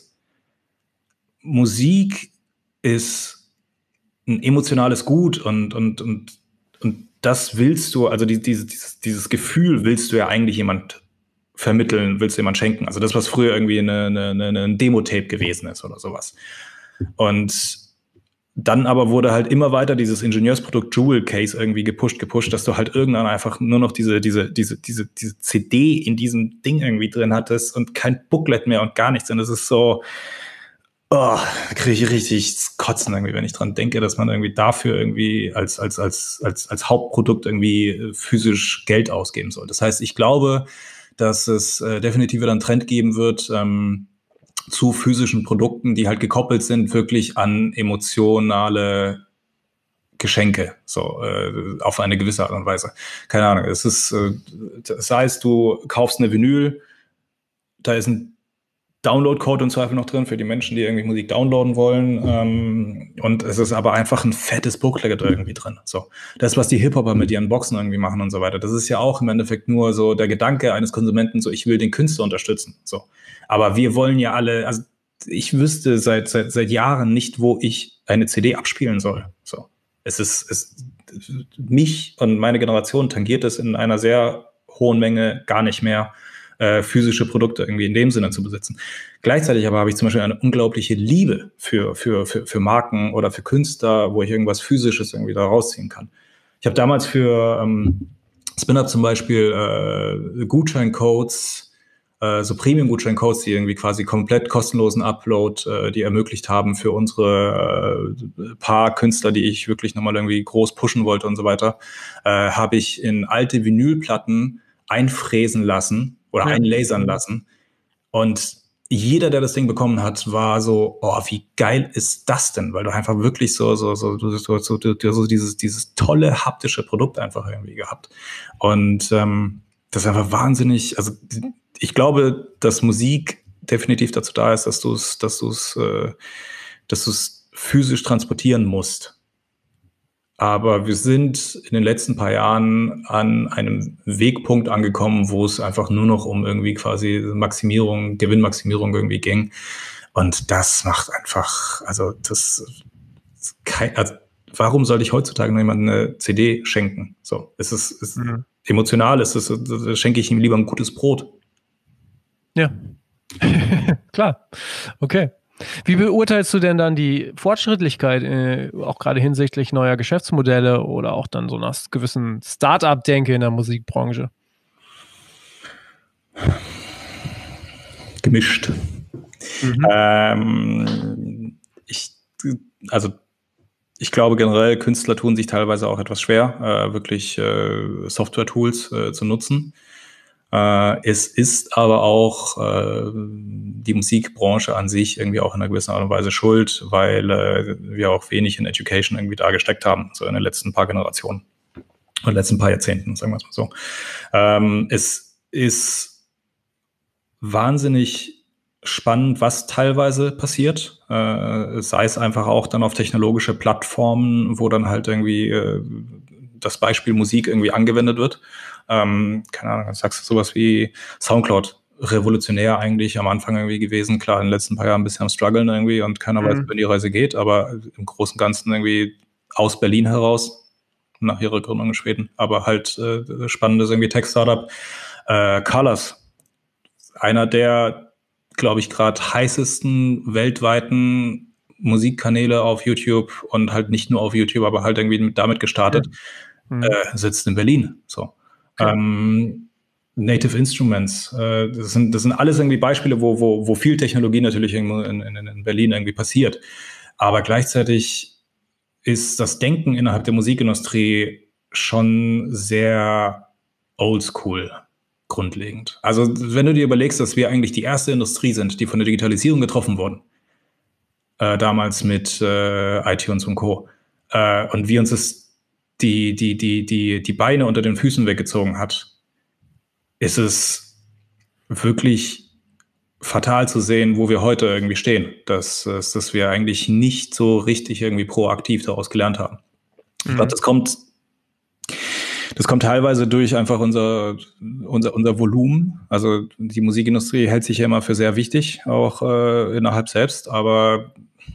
Musik ist ein emotionales Gut und, und, und, und das willst du, also die, dieses, dieses Gefühl willst du ja eigentlich jemand vermitteln, willst du jemand schenken. Also das, was früher irgendwie eine, eine, eine, ein Demo-Tape gewesen ist oder sowas. Und dann aber wurde halt immer weiter dieses Ingenieursprodukt Jewel Case irgendwie gepusht, gepusht, dass du halt irgendwann einfach nur noch diese, diese, diese, diese, diese C D in diesem Ding irgendwie drin hattest und kein Booklet mehr und gar nichts. Und das ist so, oh, da kriege ich richtig Kotzen irgendwie, wenn ich dran denke, dass man irgendwie dafür irgendwie als, als, als, als, als Hauptprodukt irgendwie physisch Geld ausgeben soll. Das heißt, ich glaube, dass es äh, definitiv wieder einen Trend geben wird, ähm, zu physischen Produkten, die halt gekoppelt sind wirklich an emotionale Geschenke, so äh, auf eine gewisse Art und Weise. Keine Ahnung, es ist, äh, das heißt, du kaufst eine Vinyl, da ist ein Download-Code im Zweifel noch drin für die Menschen, die irgendwie Musik downloaden wollen. Ähm, und es ist aber einfach ein fettes Booklet irgendwie drin. So, das, was die Hip-Hopper mit ihren Boxen irgendwie machen und so weiter, das ist ja auch im Endeffekt nur so der Gedanke eines Konsumenten, so ich will den Künstler unterstützen. So, aber wir wollen ja alle, also ich wüsste seit seit seit Jahren nicht, wo ich eine C D abspielen soll. So, es ist es mich und meine Generation tangiert es in einer sehr hohen Menge gar nicht mehr, Äh, physische Produkte irgendwie in dem Sinne zu besitzen. Gleichzeitig aber habe ich zum Beispiel eine unglaubliche Liebe für, für, für, für Marken oder für Künstler, wo ich irgendwas Physisches irgendwie da rausziehen kann. Ich habe damals für ähm, Spin-Up zum Beispiel äh, Gutscheincodes, äh, so Premium-Gutscheincodes, die irgendwie quasi komplett kostenlosen Upload, äh, die ermöglicht haben für unsere äh, paar Künstler, die ich wirklich nochmal irgendwie groß pushen wollte und so weiter, äh, habe ich in alte Vinylplatten einfräsen lassen oder ja. einlasern lassen. Und jeder, der das Ding bekommen hat, war so, oh, wie geil ist das denn? Weil du einfach wirklich so, so, so, so, so, so, so dieses, dieses tolle haptische Produkt einfach irgendwie gehabt. Und ähm, das ist einfach wahnsinnig, also ich glaube, dass Musik definitiv dazu da ist, dass du es, dass du es, äh, dass du es physisch transportieren musst. Aber wir sind in den letzten paar Jahren an einem Wegpunkt angekommen, wo es einfach nur noch um irgendwie quasi Maximierung, Gewinnmaximierung irgendwie ging. Und das macht einfach, also das, kein, also warum sollte ich heutzutage noch jemandem eine C D schenken? So, es ist, es ist mhm. emotional, es ist, da schenke ich ihm lieber ein gutes Brot. Ja, klar, okay. Wie beurteilst du denn dann die Fortschrittlichkeit, äh, auch gerade hinsichtlich neuer Geschäftsmodelle oder auch dann so einer gewissen Start-up-Denke in der Musikbranche? Gemischt. Mhm. Ähm, ich, also ich glaube generell, Künstler tun sich teilweise auch etwas schwer, äh, wirklich äh, Software-Tools äh, zu nutzen. Uh, es ist aber auch uh, die Musikbranche an sich irgendwie auch in einer gewissen Art und Weise schuld, weil uh, wir auch wenig in Education irgendwie da gesteckt haben, so in den letzten paar Generationen und letzten paar Jahrzehnten, sagen wir es mal so. Um, es ist wahnsinnig spannend, was teilweise passiert, uh, sei es einfach auch dann auf technologische Plattformen, wo dann halt irgendwie uh, das Beispiel Musik irgendwie angewendet wird. Ähm, keine Ahnung, sagst du sowas wie Soundcloud, revolutionär eigentlich am Anfang irgendwie gewesen, klar, in den letzten paar Jahren ein bisschen am struggeln irgendwie und keiner mhm. weiß, wohin die Reise geht, aber im Großen und Ganzen irgendwie aus Berlin heraus, nach ihrer Gründung in Schweden, aber halt äh, spannendes irgendwie Tech-Startup. Äh, Colors, einer der, glaube ich, gerade heißesten weltweiten Musikkanäle auf YouTube und halt nicht nur auf YouTube, aber halt irgendwie damit gestartet, mhm. äh, sitzt in Berlin, so. Okay. Ähm, Native Instruments, äh, das sind, das sind alles irgendwie Beispiele, wo, wo, wo viel Technologie natürlich in, in, in Berlin irgendwie passiert. Aber gleichzeitig ist das Denken innerhalb der Musikindustrie schon sehr oldschool grundlegend. Also wenn du dir überlegst, dass wir eigentlich die erste Industrie sind, die von der Digitalisierung getroffen wurden, äh, damals mit äh, iTunes und Co. Äh, und wie uns das die, die, die, die, die Beine unter den Füßen weggezogen hat, ist es wirklich fatal zu sehen, wo wir heute irgendwie stehen, dass, dass wir eigentlich nicht so richtig irgendwie proaktiv daraus gelernt haben. Mhm. Ich glaube, das kommt, das kommt teilweise durch einfach unser, unser, unser Volumen. Also die Musikindustrie hält sich ja immer für sehr wichtig, auch äh, innerhalb selbst, aber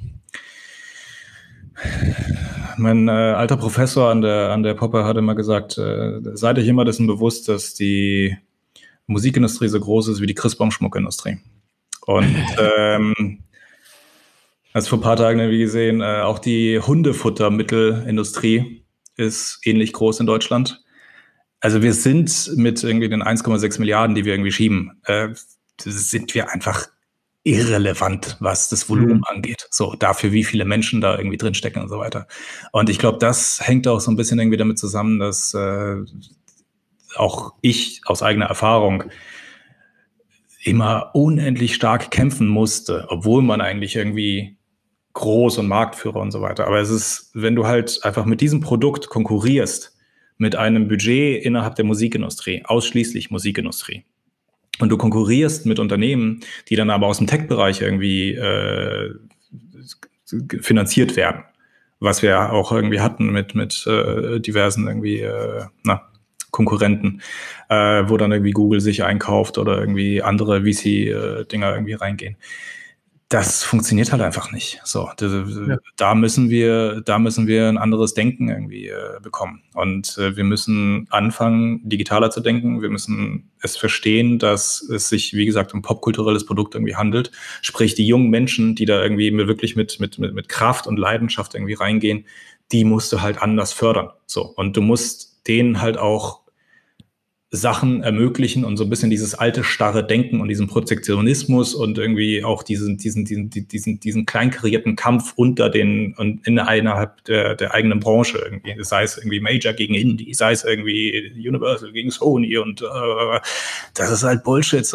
mein äh, alter Professor an der, an der Poppe hat immer gesagt, äh, seid euch immer dessen bewusst, dass die Musikindustrie so groß ist wie die Christbaum-Schmuckindustrie. Und ähm, als vor ein paar Tagen wie gesehen, äh, auch die Hundefuttermittelindustrie ist ähnlich groß in Deutschland. Also wir sind mit irgendwie den eins Komma sechs Milliarden, die wir irgendwie schieben, äh, sind wir einfach irrelevant, was das Volumen mhm. angeht. So, dafür, wie viele Menschen da irgendwie drinstecken und so weiter. Und ich glaube, das hängt auch so ein bisschen irgendwie damit zusammen, dass äh, auch ich aus eigener Erfahrung immer unendlich stark kämpfen musste, obwohl man eigentlich irgendwie groß und Marktführer und so weiter. Aber es ist, wenn du halt einfach mit diesem Produkt konkurrierst, mit einem Budget innerhalb der Musikindustrie, ausschließlich Musikindustrie, und du konkurrierst mit Unternehmen, die dann aber aus dem Tech-Bereich irgendwie äh, finanziert werden, was wir auch irgendwie hatten mit mit äh, diversen irgendwie äh, na, Konkurrenten, äh, wo dann irgendwie Google sich einkauft oder irgendwie andere V C-Dinger äh, irgendwie reingehen. Das funktioniert halt einfach nicht. So, da, ja. da müssen wir, da müssen wir ein anderes Denken irgendwie äh, bekommen. Und äh, wir müssen anfangen, digitaler zu denken. Wir müssen es verstehen, dass es sich, wie gesagt, um popkulturelles Produkt irgendwie handelt. Sprich, die jungen Menschen, die da irgendwie wirklich mit, mit, mit, mit Kraft und Leidenschaft irgendwie reingehen, die musst du halt anders fördern. So. Und du musst denen halt auch Sachen ermöglichen und so ein bisschen dieses alte, starre Denken und diesen Protektionismus und irgendwie auch diesen, diesen, diesen, diesen, diesen kleinkarierten Kampf unter den und innerhalb der, der eigenen Branche irgendwie, sei es irgendwie Major gegen Indie, sei es irgendwie Universal gegen Sony und äh, das ist halt Bullshit so.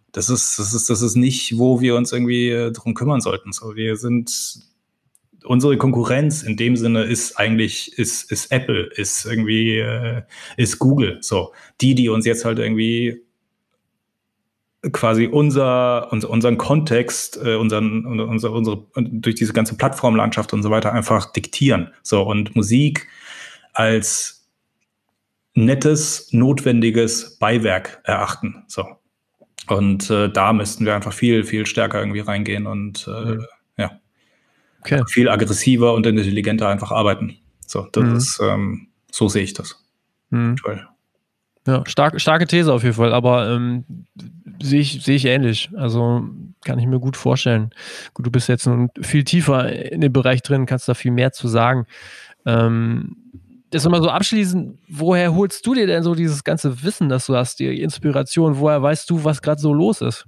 Das ist, das ist, das ist nicht, wo wir uns irgendwie äh, drum kümmern sollten. So, wir sind, unsere Konkurrenz in dem Sinne ist eigentlich, ist, ist Apple, ist irgendwie, äh, ist Google. So, die, die uns jetzt halt irgendwie quasi unser, unser unseren Kontext, äh, unseren, unser, unsere, durch diese ganze Plattformlandschaft und so weiter einfach diktieren. So, und Musik als nettes, notwendiges Beiwerk erachten. So. Und äh, da müssten wir einfach viel, viel stärker irgendwie reingehen und äh, mhm. ja, okay. viel aggressiver und intelligenter einfach arbeiten. So, das mhm. ist, ähm, so sehe ich das. Mhm. Toll. Ja, stark, starke These auf jeden Fall, aber ähm, sehe ich, sehe ich ähnlich. Also kann ich mir gut vorstellen. Gut, du bist jetzt nun viel tiefer in dem Bereich drin, kannst da viel mehr zu sagen. Ähm, das nochmal so abschließend, woher holst du dir denn so dieses ganze Wissen, das du hast, die Inspiration, woher weißt du, was gerade so los ist?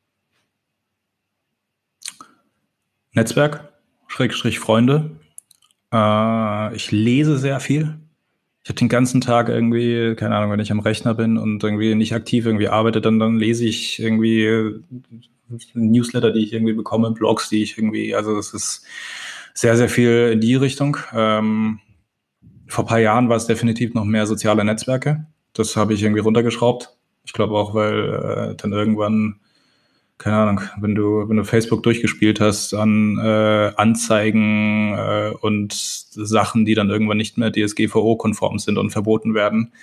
Netzwerk, Schrägstrich Freunde. Äh, ich lese sehr viel. Ich habe den ganzen Tag irgendwie, keine Ahnung, wenn ich am Rechner bin und irgendwie nicht aktiv irgendwie arbeite, dann, dann lese ich irgendwie Newsletter, die ich irgendwie bekomme, Blogs, die ich irgendwie, also das ist sehr, sehr viel in die Richtung. Ähm, vor ein paar Jahren war es definitiv noch mehr soziale Netzwerke. Das habe ich irgendwie runtergeschraubt. Ich glaube auch, weil äh, dann irgendwann, keine Ahnung, wenn du, wenn du Facebook durchgespielt hast an äh, Anzeigen äh, und Sachen, die dann irgendwann nicht mehr D S G V O-konform sind und verboten werden,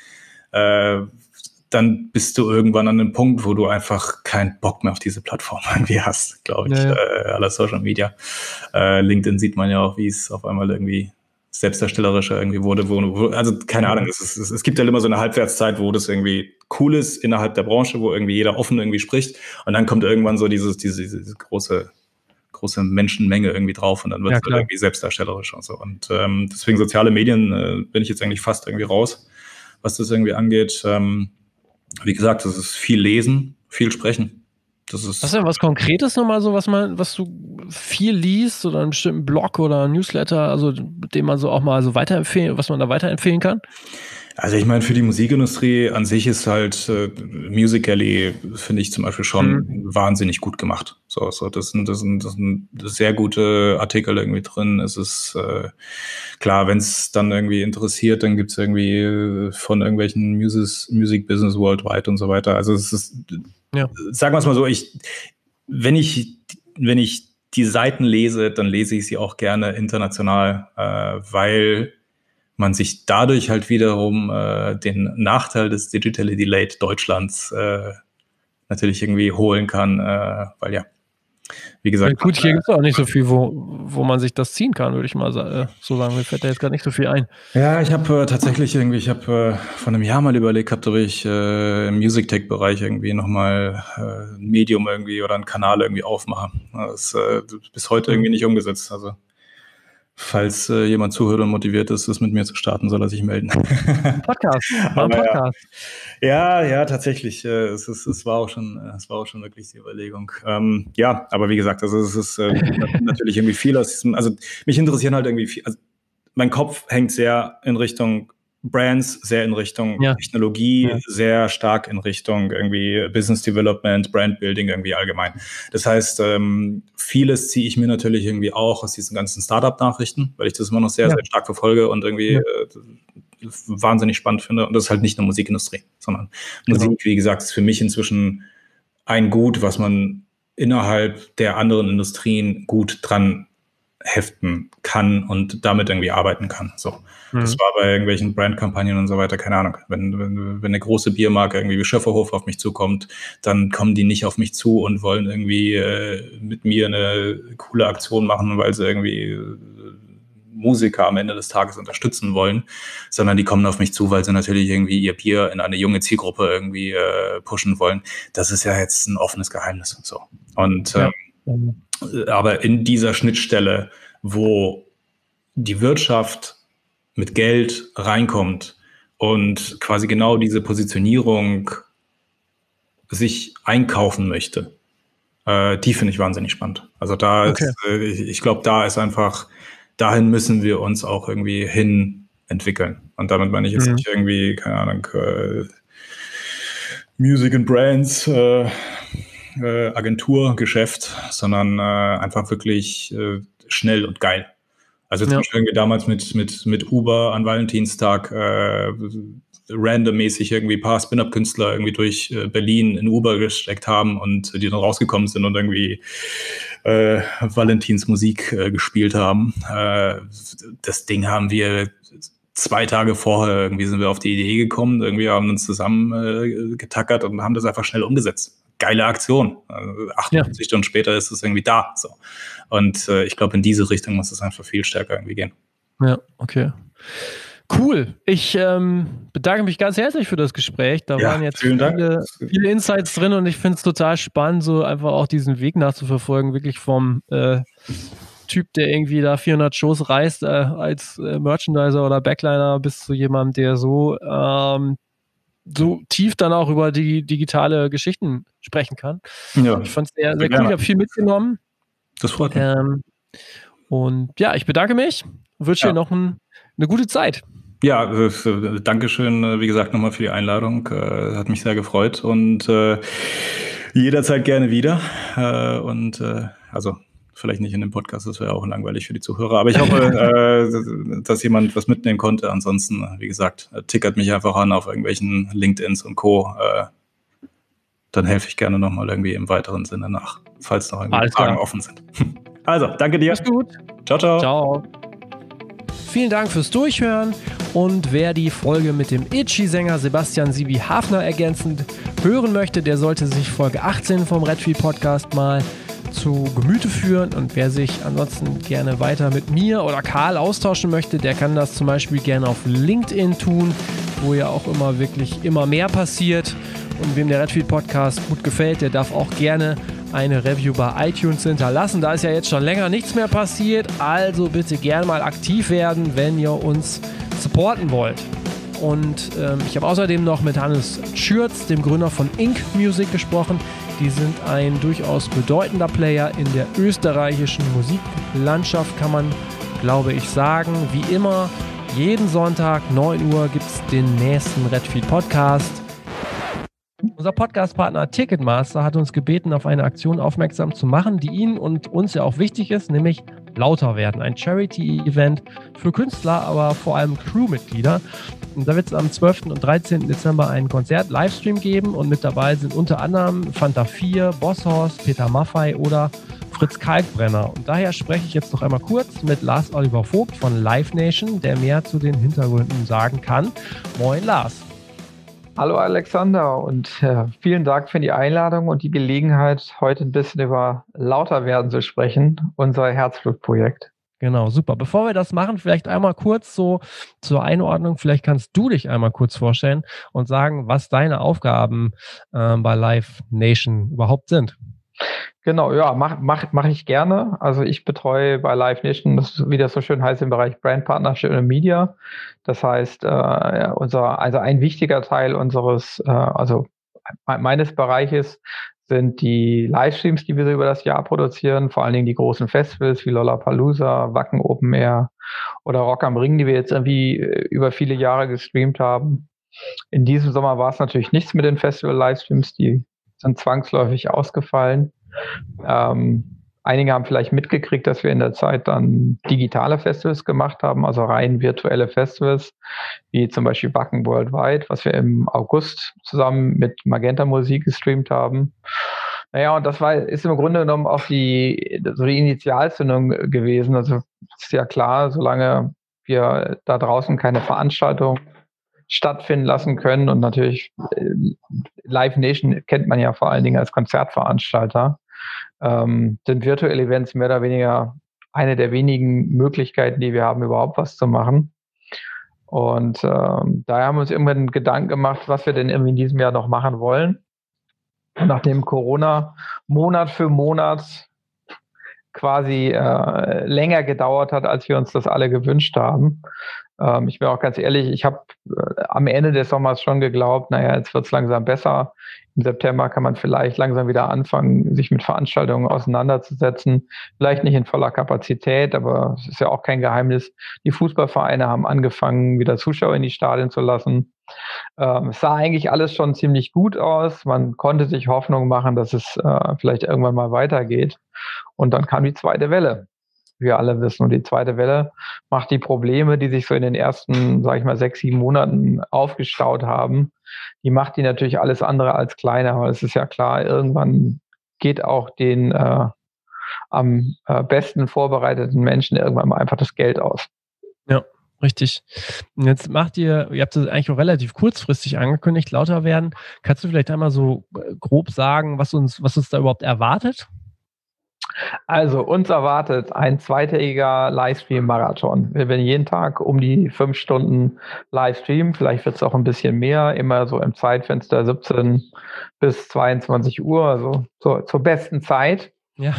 äh, dann bist du irgendwann an einem Punkt, wo du einfach keinen Bock mehr auf diese Plattform irgendwie hast, glaube ich, ja, ja. Äh, aller Social Media. Äh, LinkedIn sieht man ja auch, wie es auf einmal irgendwie selbstdarstellerischer irgendwie wurde, wo, wo also keine Ahnung, es, ist, es, es gibt ja immer so eine Halbwertszeit, wo das irgendwie cool ist innerhalb der Branche, wo irgendwie jeder offen irgendwie spricht und dann kommt irgendwann so dieses, diese, diese große, große Menschenmenge irgendwie drauf und dann wird es ja, halt irgendwie selbstdarstellerisch und so. Und ähm, deswegen soziale Medien äh, bin ich jetzt eigentlich fast irgendwie raus, was das irgendwie angeht. Ähm, wie gesagt, das ist viel lesen, viel sprechen. Das ist Hast du denn was Konkretes nochmal so, was man, was du viel liest oder einen bestimmten Blog oder Newsletter, also den man so auch mal so weiterempfehlen, was man da weiterempfehlen kann? Also ich meine, für die Musikindustrie an sich ist halt äh, Musical.ly, finde ich zum Beispiel schon mhm. wahnsinnig gut gemacht. So, so das sind, das sind, das sind sehr gute Artikel irgendwie drin. Es ist äh, klar, wenn es dann irgendwie interessiert, dann gibt's irgendwie von irgendwelchen Music, Music Business Worldwide und so weiter. Also es ist, ja. sagen wir es mal so, ich, wenn ich, wenn ich die Seiten lese, dann lese ich sie auch gerne international, äh, weil man sich dadurch halt wiederum äh, den Nachteil des Digitally Delayed Deutschlands äh, natürlich irgendwie holen kann, äh, weil ja, wie gesagt. Ja, gut, hier äh, gibt es auch nicht so viel, wo, wo man sich das ziehen kann, würde ich mal äh, so sagen. Mir fällt da jetzt gerade nicht so viel ein. Ja, ich habe äh, tatsächlich irgendwie, ich habe äh, vor einem Jahr mal überlegt gehabt, ob ich äh, im Music Tech-Bereich irgendwie nochmal äh, ein Medium irgendwie oder einen Kanal irgendwie aufmache. Das ist äh, bis heute irgendwie nicht umgesetzt, also. Falls äh, jemand zuhört und motiviert ist, es mit mir zu starten, soll er sich melden. Podcast, war ein Podcast. Ja, ja, ja, tatsächlich. Äh, es, ist, es, war auch schon, es war auch schon wirklich die Überlegung. Ähm, ja, aber wie gesagt, also es ist äh, natürlich irgendwie viel aus diesem, also mich interessieren halt irgendwie viel, also mein Kopf hängt sehr in Richtung Brands, sehr in Richtung ja. Technologie, ja. sehr stark in Richtung irgendwie Business Development, Brand Building irgendwie allgemein. Das heißt, ähm, vieles ziehe ich mir natürlich irgendwie auch aus diesen ganzen Startup-Nachrichten, weil ich das immer noch sehr, ja. sehr stark verfolge und irgendwie ja. äh, wahnsinnig spannend finde. Und das ist halt nicht nur Musikindustrie, sondern genau. Musik, wie gesagt, ist für mich inzwischen ein Gut, was man innerhalb der anderen Industrien gut dran heften kann und damit irgendwie arbeiten kann. So. Mhm. Das war bei irgendwelchen Brandkampagnen und so weiter, keine Ahnung. Wenn, wenn, wenn eine große Biermarke irgendwie wie Schöfferhof auf mich zukommt, dann kommen die nicht auf mich zu und wollen irgendwie äh, mit mir eine coole Aktion machen, weil sie irgendwie äh, Musiker am Ende des Tages unterstützen wollen, sondern die kommen auf mich zu, weil sie natürlich irgendwie ihr Bier in eine junge Zielgruppe irgendwie äh, pushen wollen. Das ist ja jetzt ein offenes Geheimnis. So. Und ja. ähm, aber in dieser Schnittstelle, wo die Wirtschaft mit Geld reinkommt und quasi genau diese Positionierung sich einkaufen möchte, äh, die finde ich wahnsinnig spannend. Also da okay. ist, äh, ich, ich glaube, da ist einfach, dahin müssen wir uns auch irgendwie hin entwickeln. Und damit meine ich jetzt mhm. nicht irgendwie, keine Ahnung, äh, Music and Brands, äh, äh, Agenturgeschäft, sondern äh, einfach wirklich äh, schnell und geil. Also zum ja. Beispiel irgendwie damals mit, mit, mit Uber an Valentinstag äh, randommäßig irgendwie ein paar Spin-Up-Künstler irgendwie durch äh, Berlin in Uber gesteckt haben und die dann rausgekommen sind und irgendwie äh, Valentins Musik äh, gespielt haben. Äh, das Ding haben wir zwei Tage vorher, irgendwie sind wir auf die Idee gekommen, irgendwie haben uns zusammen äh, getackert und haben das einfach schnell umgesetzt. Geile Aktion. Also achtundfünfzig ja. Stunden später ist es irgendwie da. So. Und äh, ich glaube, in diese Richtung muss es einfach viel stärker irgendwie gehen. Ja, okay. Cool. Ich ähm, bedanke mich ganz herzlich für das Gespräch. Da ja, waren jetzt viele, viele Insights drin und ich finde es total spannend, so einfach auch diesen Weg nachzuverfolgen, wirklich vom äh, Typ, der irgendwie da vierhundert Shows reist äh, als äh, Merchandiser oder Backliner bis zu jemandem, der so ähm, so tief dann auch über die digitale Geschichten sprechen kann. Ja, ich fand es sehr, sehr cool. Ich habe viel mitgenommen. Das freut mich. Ähm, und ja, ich bedanke mich und wünsche ja. dir noch ein, eine gute Zeit. Ja, äh, Dankeschön, wie gesagt, nochmal für die Einladung. Äh, hat mich sehr gefreut und äh, jederzeit gerne wieder. Äh, und äh, also vielleicht nicht in dem Podcast, das wäre auch langweilig für die Zuhörer. Aber ich hoffe, äh, dass jemand was mitnehmen konnte. Ansonsten, wie gesagt, tickert mich einfach an auf irgendwelchen LinkedIns und Co. Äh, dann helfe ich gerne nochmal irgendwie im weiteren Sinne nach, falls noch irgendwie Fragen offen sind. Also, danke dir. Mach's gut. Ciao, ciao. Ciao. Vielen Dank fürs Durchhören und wer die Folge mit dem Itchy-Sänger Sebastian Sibi Hafner ergänzend hören möchte, der sollte sich Folge achtzehn vom Redfield Podcast mal zu Gemüte führen und wer sich ansonsten gerne weiter mit mir oder Karl austauschen möchte, der kann das zum Beispiel gerne auf LinkedIn tun, wo ja auch immer wirklich immer mehr passiert und wem der Redfield Podcast gut gefällt, der darf auch gerne eine Review bei iTunes hinterlassen. Da ist ja jetzt schon länger nichts mehr passiert, also bitte gerne mal aktiv werden, wenn ihr uns supporten wollt. Und ähm, ich habe außerdem noch mit Hannes Schürz, dem Gründer von Ink Music, gesprochen. Die sind ein durchaus bedeutender Player in der österreichischen Musiklandschaft, kann man, glaube ich, sagen. Wie immer, jeden Sonntag, neun Uhr, gibt es den nächsten Redfield Podcast. Unser Podcast-Partner Ticketmaster hat uns gebeten, auf eine Aktion aufmerksam zu machen, die Ihnen und uns ja auch wichtig ist, nämlich Lauter werden. Ein Charity-Event für Künstler, aber vor allem Crewmitglieder. Und da wird es am zwölften und dreizehnten Dezember einen Konzert-Livestream geben und mit dabei sind unter anderem Fanta vier, Bosshorst, Peter Maffay oder Fritz Kalkbrenner. Und daher spreche ich jetzt noch einmal kurz mit Lars Oliver Vogt von Live Nation, der mehr zu den Hintergründen sagen kann. Moin Lars. Hallo Alexander und äh, vielen Dank für die Einladung und die Gelegenheit, heute ein bisschen über Lauter werden zu sprechen, unser Herzblutprojekt. Genau, super. Bevor wir das machen, vielleicht einmal kurz so zur Einordnung, vielleicht kannst du dich einmal kurz vorstellen und sagen, was deine Aufgaben äh, bei Live Nation überhaupt sind. Genau, ja, mache mach, mach ich gerne. Also ich betreue bei Live Nation, das, wie das so schön heißt, im Bereich Brand Partnership und Media. Das heißt, äh, unser, also ein wichtiger Teil unseres, äh, also meines Bereiches sind die Livestreams, die wir so über das Jahr produzieren, vor allen Dingen die großen Festivals wie Lollapalooza, Wacken Open Air oder Rock am Ring, die wir jetzt irgendwie über viele Jahre gestreamt haben. In diesem Sommer war es natürlich nichts mit den Festival-Livestreams, die sind zwangsläufig ausgefallen. Ähm, einige haben vielleicht mitgekriegt, dass wir in der Zeit dann digitale Festivals gemacht haben, also rein virtuelle Festivals, wie zum Beispiel Wacken Worldwide, was wir im August zusammen mit Magenta Musik gestreamt haben. Naja, und das war, ist im Grunde genommen auch die, so die Initialzündung gewesen. Also ist ja klar, solange wir da draußen keine Veranstaltung stattfinden lassen können und natürlich äh, Live Nation kennt man ja vor allen Dingen als Konzertveranstalter, ähm, sind virtuelle Events mehr oder weniger eine der wenigen Möglichkeiten, die wir haben, überhaupt was zu machen. Und ähm, daher haben wir uns irgendwann Gedanken gemacht, was wir denn irgendwie in diesem Jahr noch machen wollen. Nachdem Corona Monat für Monat quasi äh, länger gedauert hat, als wir uns das alle gewünscht haben. Ähm, ich bin auch ganz ehrlich, ich habe äh, am Ende des Sommers schon geglaubt, naja, jetzt wird es langsam besser. Im September kann man vielleicht langsam wieder anfangen, sich mit Veranstaltungen auseinanderzusetzen. Vielleicht nicht in voller Kapazität, aber es ist ja auch kein Geheimnis. Die Fußballvereine haben angefangen, wieder Zuschauer in die Stadien zu lassen. Ähm, es sah eigentlich alles schon ziemlich gut aus. Man konnte sich Hoffnung machen, dass es äh, vielleicht irgendwann mal weitergeht. Und dann kam die zweite Welle. Wir alle wissen. Und die zweite Welle macht die Probleme, die sich so in den ersten, sage ich mal, sechs, sieben Monaten aufgestaut haben, die macht die natürlich alles andere als kleiner. Weil es ist ja klar, irgendwann geht auch den äh, am äh, besten vorbereiteten Menschen irgendwann mal einfach das Geld aus. Ja, richtig. Und jetzt macht ihr, ihr habt das eigentlich auch relativ kurzfristig angekündigt, lauter werden. Kannst du vielleicht einmal so grob sagen, was uns, was uns da überhaupt erwartet? Also uns erwartet ein zweitägiger Livestream-Marathon. Wir werden jeden Tag um die fünf Stunden Livestreamen. Vielleicht wird es auch ein bisschen mehr, immer so im Zeitfenster siebzehn bis zweiundzwanzig Uhr, also so, zur besten Zeit. Ja.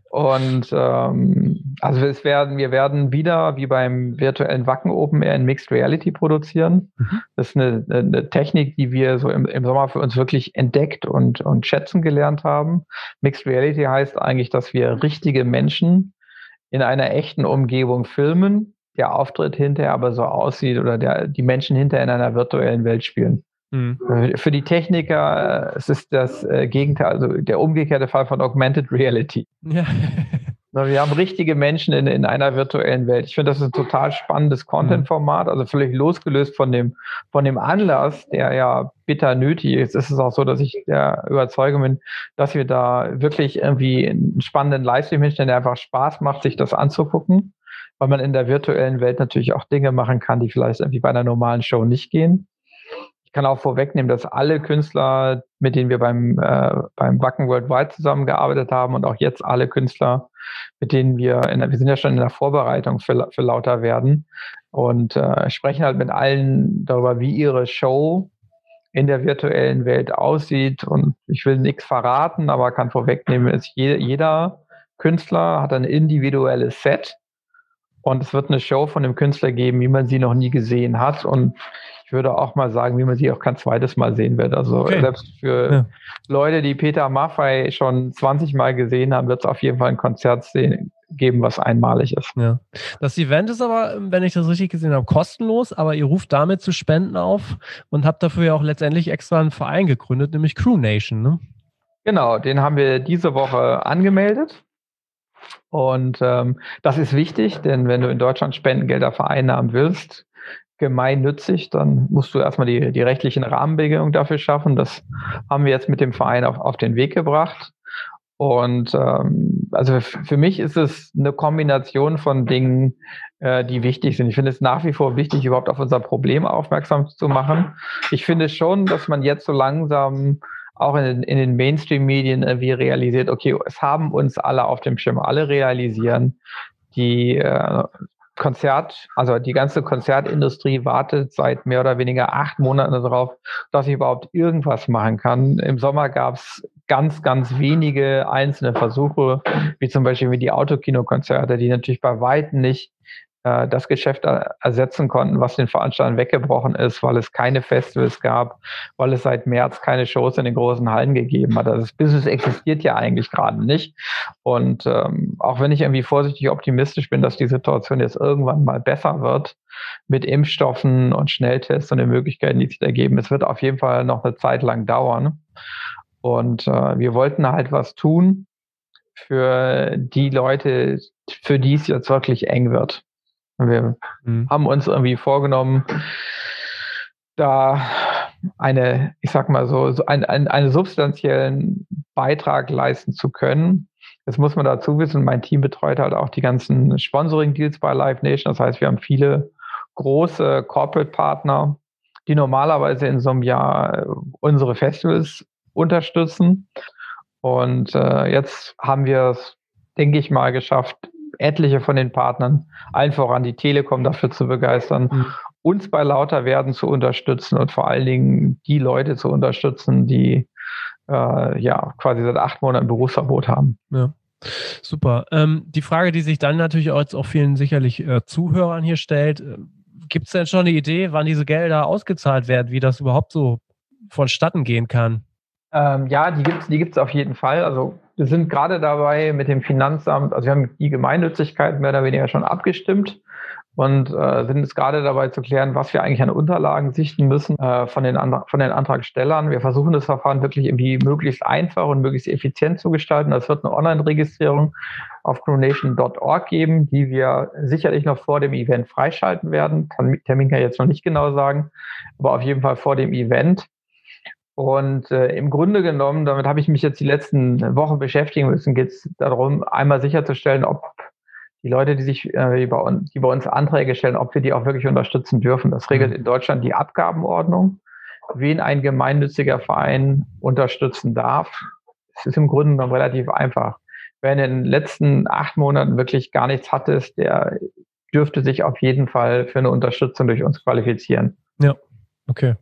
Und ähm, also es werden, wir werden wieder wie beim virtuellen Wacken Open Air in Mixed Reality produzieren. Mhm. Das ist eine, eine Technik, die wir so im, im Sommer für uns wirklich entdeckt und, und schätzen gelernt haben. Mixed Reality heißt eigentlich, dass wir richtige Menschen in einer echten Umgebung filmen, der Auftritt hinterher aber so aussieht oder der, die Menschen hinterher in einer virtuellen Welt spielen. Mhm. Für die Techniker es ist das äh, Gegenteil, also der umgekehrte Fall von Augmented Reality. Ja. Wir haben richtige Menschen in, in einer virtuellen Welt. Ich finde, das ist ein total spannendes Content-Format, also völlig losgelöst von dem, von dem Anlass, der ja bitter nötig ist. Es ist auch so, dass ich der Überzeugung bin, dass wir da wirklich irgendwie einen spannenden Livestream hinstellen, der einfach Spaß macht, sich das anzugucken, weil man in der virtuellen Welt natürlich auch Dinge machen kann, die vielleicht irgendwie bei einer normalen Show nicht gehen. Ich kann auch vorwegnehmen, dass alle Künstler, mit denen wir beim, äh, beim Wacken Worldwide zusammengearbeitet haben und auch jetzt alle Künstler, mit denen wir, in der, wir sind ja schon in der Vorbereitung für, für lauter werden und äh, sprechen halt mit allen darüber, wie ihre Show in der virtuellen Welt aussieht. Und ich will nichts verraten, aber kann vorwegnehmen, dass je, jeder Künstler hat ein individuelles Set und es wird eine Show von dem Künstler geben, wie man sie noch nie gesehen hat. Und ich würde auch mal sagen, wie man sie auch kein zweites Mal sehen wird. Also okay. Selbst für ja. Leute, die Peter Maffay schon zwanzig Mal gesehen haben, wird es auf jeden Fall ein Konzert sehen, geben, was einmalig ist. Ja. Das Event ist aber, wenn ich das richtig gesehen habe, kostenlos, aber ihr ruft damit zu Spenden auf und habt dafür ja auch letztendlich extra einen Verein gegründet, nämlich Crew Nation, ne? Genau, den haben wir diese Woche angemeldet. Und ähm, das ist wichtig, denn wenn du in Deutschland Spendengelder vereinnahmen willst, gemeinnützig, dann musst du erstmal die, die rechtlichen Rahmenbedingungen dafür schaffen. Das haben wir jetzt mit dem Verein auf, auf den Weg gebracht. Und ähm, also für mich ist es eine Kombination von Dingen, äh, die wichtig sind. Ich finde es nach wie vor wichtig, überhaupt auf unser Problem aufmerksam zu machen. Ich finde schon, dass man jetzt so langsam auch in den, in den Mainstream-Medien irgendwie realisiert, okay, es haben uns alle auf dem Schirm, alle realisieren, die äh, Konzert, also die ganze Konzertindustrie wartet seit mehr oder weniger acht Monaten darauf, dass sie überhaupt irgendwas machen kann. Im Sommer gab es ganz, ganz wenige einzelne Versuche, wie zum Beispiel wie die Autokinokonzerte, die natürlich bei Weitem nicht äh, das Geschäft er- ersetzen konnten, was den Veranstaltern weggebrochen ist, weil es keine Festivals gab, weil es seit März keine Shows in den großen Hallen gegeben hat. Also das Business existiert ja eigentlich gerade nicht. Und ähm, auch wenn ich irgendwie vorsichtig optimistisch bin, dass die Situation jetzt irgendwann mal besser wird mit Impfstoffen und Schnelltests und den Möglichkeiten, die sich da geben, es wird auf jeden Fall noch eine Zeit lang dauern. Und äh, wir wollten halt was tun für die Leute, für die es jetzt wirklich eng wird. Wir mhm. haben uns irgendwie vorgenommen, da eine, ich sag mal so, so ein, ein, einen substanziellen Beitrag leisten zu können. Das muss man dazu wissen. Mein Team betreut halt auch die ganzen Sponsoring-Deals bei Live Nation. Das heißt, wir haben viele große Corporate-Partner, die normalerweise in so einem Jahr unsere Festivals unterstützen. Und äh, jetzt haben wir es, denke ich mal, geschafft, etliche von den Partnern, allen voran die Telekom, dafür zu begeistern, mhm. uns bei lauter werden zu unterstützen und vor allen Dingen die Leute zu unterstützen, die äh, ja quasi seit acht Monaten Berufsverbot haben. Ja. Super. Ähm, die Frage, die sich dann natürlich auch jetzt auch vielen sicherlich äh, Zuhörern hier stellt, äh, gibt es denn schon eine Idee, wann diese Gelder ausgezahlt werden, wie das überhaupt so vonstatten gehen kann? Ähm, ja, die gibt's, die gibt's auf jeden Fall. Also wir sind gerade dabei mit dem Finanzamt, also wir haben die Gemeinnützigkeit mehr oder weniger schon abgestimmt und äh, sind jetzt gerade dabei zu klären, was wir eigentlich an Unterlagen sichten müssen äh, von den Antra- von den Antragstellern. Wir versuchen das Verfahren wirklich irgendwie möglichst einfach und möglichst effizient zu gestalten. Es wird eine Online-Registrierung auf cronation punkt org geben, die wir sicherlich noch vor dem Event freischalten werden. Kann Termin kann ich jetzt noch nicht genau sagen, aber auf jeden Fall vor dem Event. Und äh, im Grunde genommen, damit habe ich mich jetzt die letzten Wochen beschäftigen müssen, geht es darum, einmal sicherzustellen, ob die Leute, die sich äh, die, bei uns, die bei uns Anträge stellen, ob wir die auch wirklich unterstützen dürfen. Das regelt in Deutschland die Abgabenordnung, wen ein gemeinnütziger Verein unterstützen darf. Es ist im Grunde genommen relativ einfach. Wer in den letzten acht Monaten wirklich gar nichts hatte, der dürfte sich auf jeden Fall für eine Unterstützung durch uns qualifizieren. Ja, okay.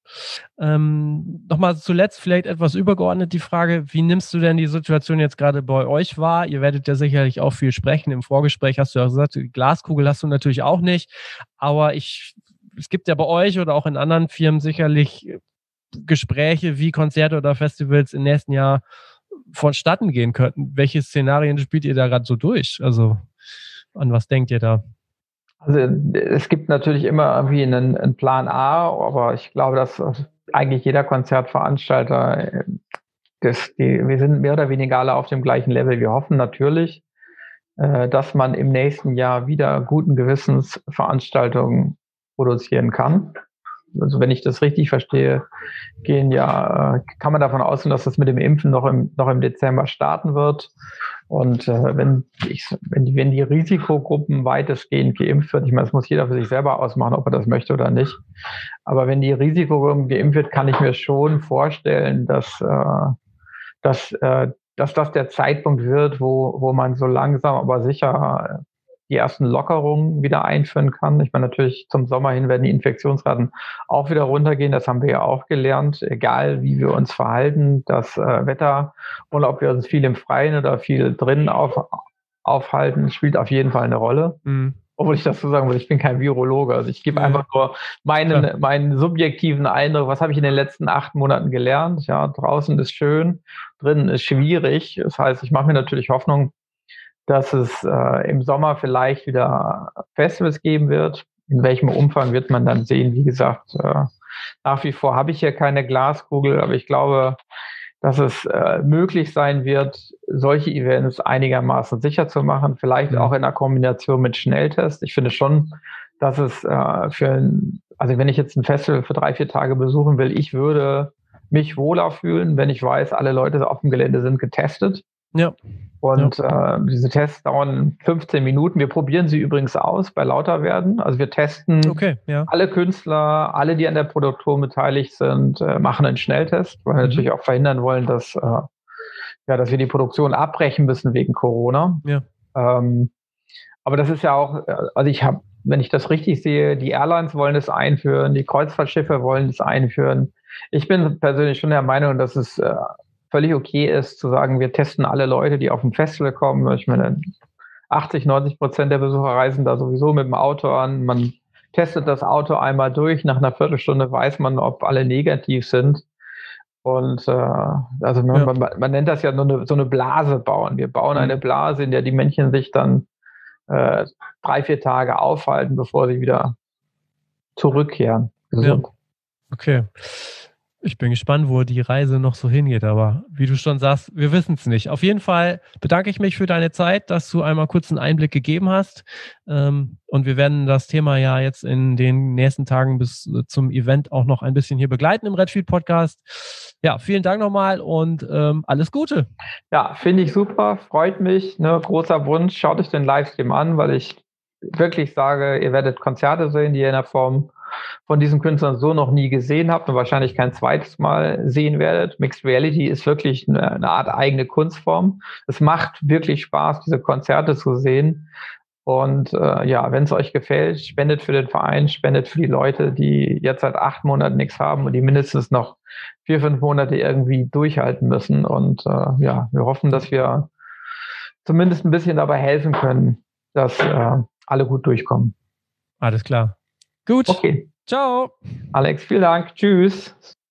Ähm, Nochmal zuletzt vielleicht etwas übergeordnet die Frage, wie nimmst du denn die Situation jetzt gerade bei euch wahr? Ihr werdet ja sicherlich auch viel sprechen. Im Vorgespräch hast du ja gesagt, die Glaskugel hast du natürlich auch nicht, aber ich, es gibt ja bei euch oder auch in anderen Firmen sicherlich Gespräche, wie Konzerte oder Festivals im nächsten Jahr vonstatten gehen könnten. Welche Szenarien spielt ihr da gerade so durch? Also an was denkt ihr da? Also es gibt natürlich immer irgendwie einen, einen Plan A, aber ich glaube, dass eigentlich jeder Konzertveranstalter, das, die, wir sind mehr oder weniger alle auf dem gleichen Level. Wir hoffen natürlich, äh, dass man im nächsten Jahr wieder guten Gewissens Veranstaltungen produzieren kann. Also wenn ich das richtig verstehe, gehen ja, kann man davon ausgehen, dass das mit dem Impfen noch im, noch im Dezember starten wird. Und äh, wenn, ich, wenn, die, wenn die Risikogruppen weitestgehend geimpft wird, ich meine, das muss jeder für sich selber ausmachen, ob er das möchte oder nicht. Aber wenn die Risikogruppen geimpft wird, kann ich mir schon vorstellen, dass, äh, dass, äh, dass das der Zeitpunkt wird, wo, wo man so langsam aber sicher die ersten Lockerungen wieder einführen kann. Ich meine, natürlich zum Sommer hin werden die Infektionsraten auch wieder runtergehen. Das haben wir ja auch gelernt. Egal, wie wir uns verhalten, das äh, Wetter und ob wir uns viel im Freien oder viel drinnen auf, aufhalten, spielt auf jeden Fall eine Rolle. Mhm. Obwohl ich dazu sagen will, ich bin kein Virologe. Also ich gebe ja. einfach nur meinen, meinen subjektiven Eindruck. Was habe ich in den letzten acht Monaten gelernt? Ja, draußen ist schön, drinnen ist schwierig. Das heißt, ich mache mir natürlich Hoffnung, dass es äh, im Sommer vielleicht wieder Festivals geben wird. In welchem Umfang wird man dann sehen? Wie gesagt, äh, nach wie vor habe ich hier keine Glaskugel, aber ich glaube, dass es äh, möglich sein wird, solche Events einigermaßen sicher zu machen, vielleicht auch in einer Kombination mit Schnelltests. Ich finde schon, dass es äh, für ein, also wenn ich jetzt ein Festival für drei, vier Tage besuchen will, ich würde mich wohler fühlen, wenn ich weiß, alle Leute auf dem Gelände sind getestet. Ja. Und ja. äh, diese Tests dauern fünfzehn Minuten. Wir probieren sie übrigens aus bei Lauterwerden. Also wir testen okay, ja. alle Künstler, alle, die an der Produktion beteiligt sind, äh, machen einen Schnelltest, weil wir mhm. natürlich auch verhindern wollen, dass, äh, ja, dass wir die Produktion abbrechen müssen wegen Corona. Ja. Ähm, aber das ist ja auch, also ich habe, wenn ich das richtig sehe, die Airlines wollen das einführen, die Kreuzfahrtschiffe wollen das einführen. Ich bin persönlich schon der Meinung, dass es äh, völlig okay ist, zu sagen, wir testen alle Leute, die auf dem Festival kommen. Ich meine, achtzig, neunzig Prozent der Besucher reisen da sowieso mit dem Auto an. Man testet das Auto einmal durch. Nach einer Viertelstunde weiß man, ob alle negativ sind. Und äh, also man, ja. man, man nennt das ja nur eine, so eine Blase bauen. Wir bauen eine Blase, in der die Männchen sich dann äh, drei, vier Tage aufhalten, bevor sie wieder zurückkehren. Gesund. Ja. Okay. Ich bin gespannt, wo die Reise noch so hingeht, aber wie du schon sagst, wir wissen es nicht. Auf jeden Fall bedanke ich mich für deine Zeit, dass du einmal kurz einen Einblick gegeben hast, und wir werden das Thema ja jetzt in den nächsten Tagen bis zum Event auch noch ein bisschen hier begleiten im Redfield Podcast. Ja, vielen Dank nochmal und ähm, alles Gute. Ja, finde ich super, freut mich, ne, großer Wunsch, schaut euch den Livestream an, weil ich wirklich sage, ihr werdet Konzerte sehen, die ihr in der Form von diesen Künstlern so noch nie gesehen habt und wahrscheinlich kein zweites Mal sehen werdet. Mixed Reality ist wirklich eine, eine Art eigene Kunstform. Es macht wirklich Spaß, diese Konzerte zu sehen. Und äh, ja, wenn es euch gefällt, spendet für den Verein, spendet für die Leute, die jetzt seit acht Monaten nichts haben und die mindestens noch vier, fünf Monate irgendwie durchhalten müssen. Und äh, ja, wir hoffen, dass wir zumindest ein bisschen dabei helfen können, dass äh, alle gut durchkommen. Alles klar. Gut. Okay. Ciao. Alex, vielen Dank. Tschüss.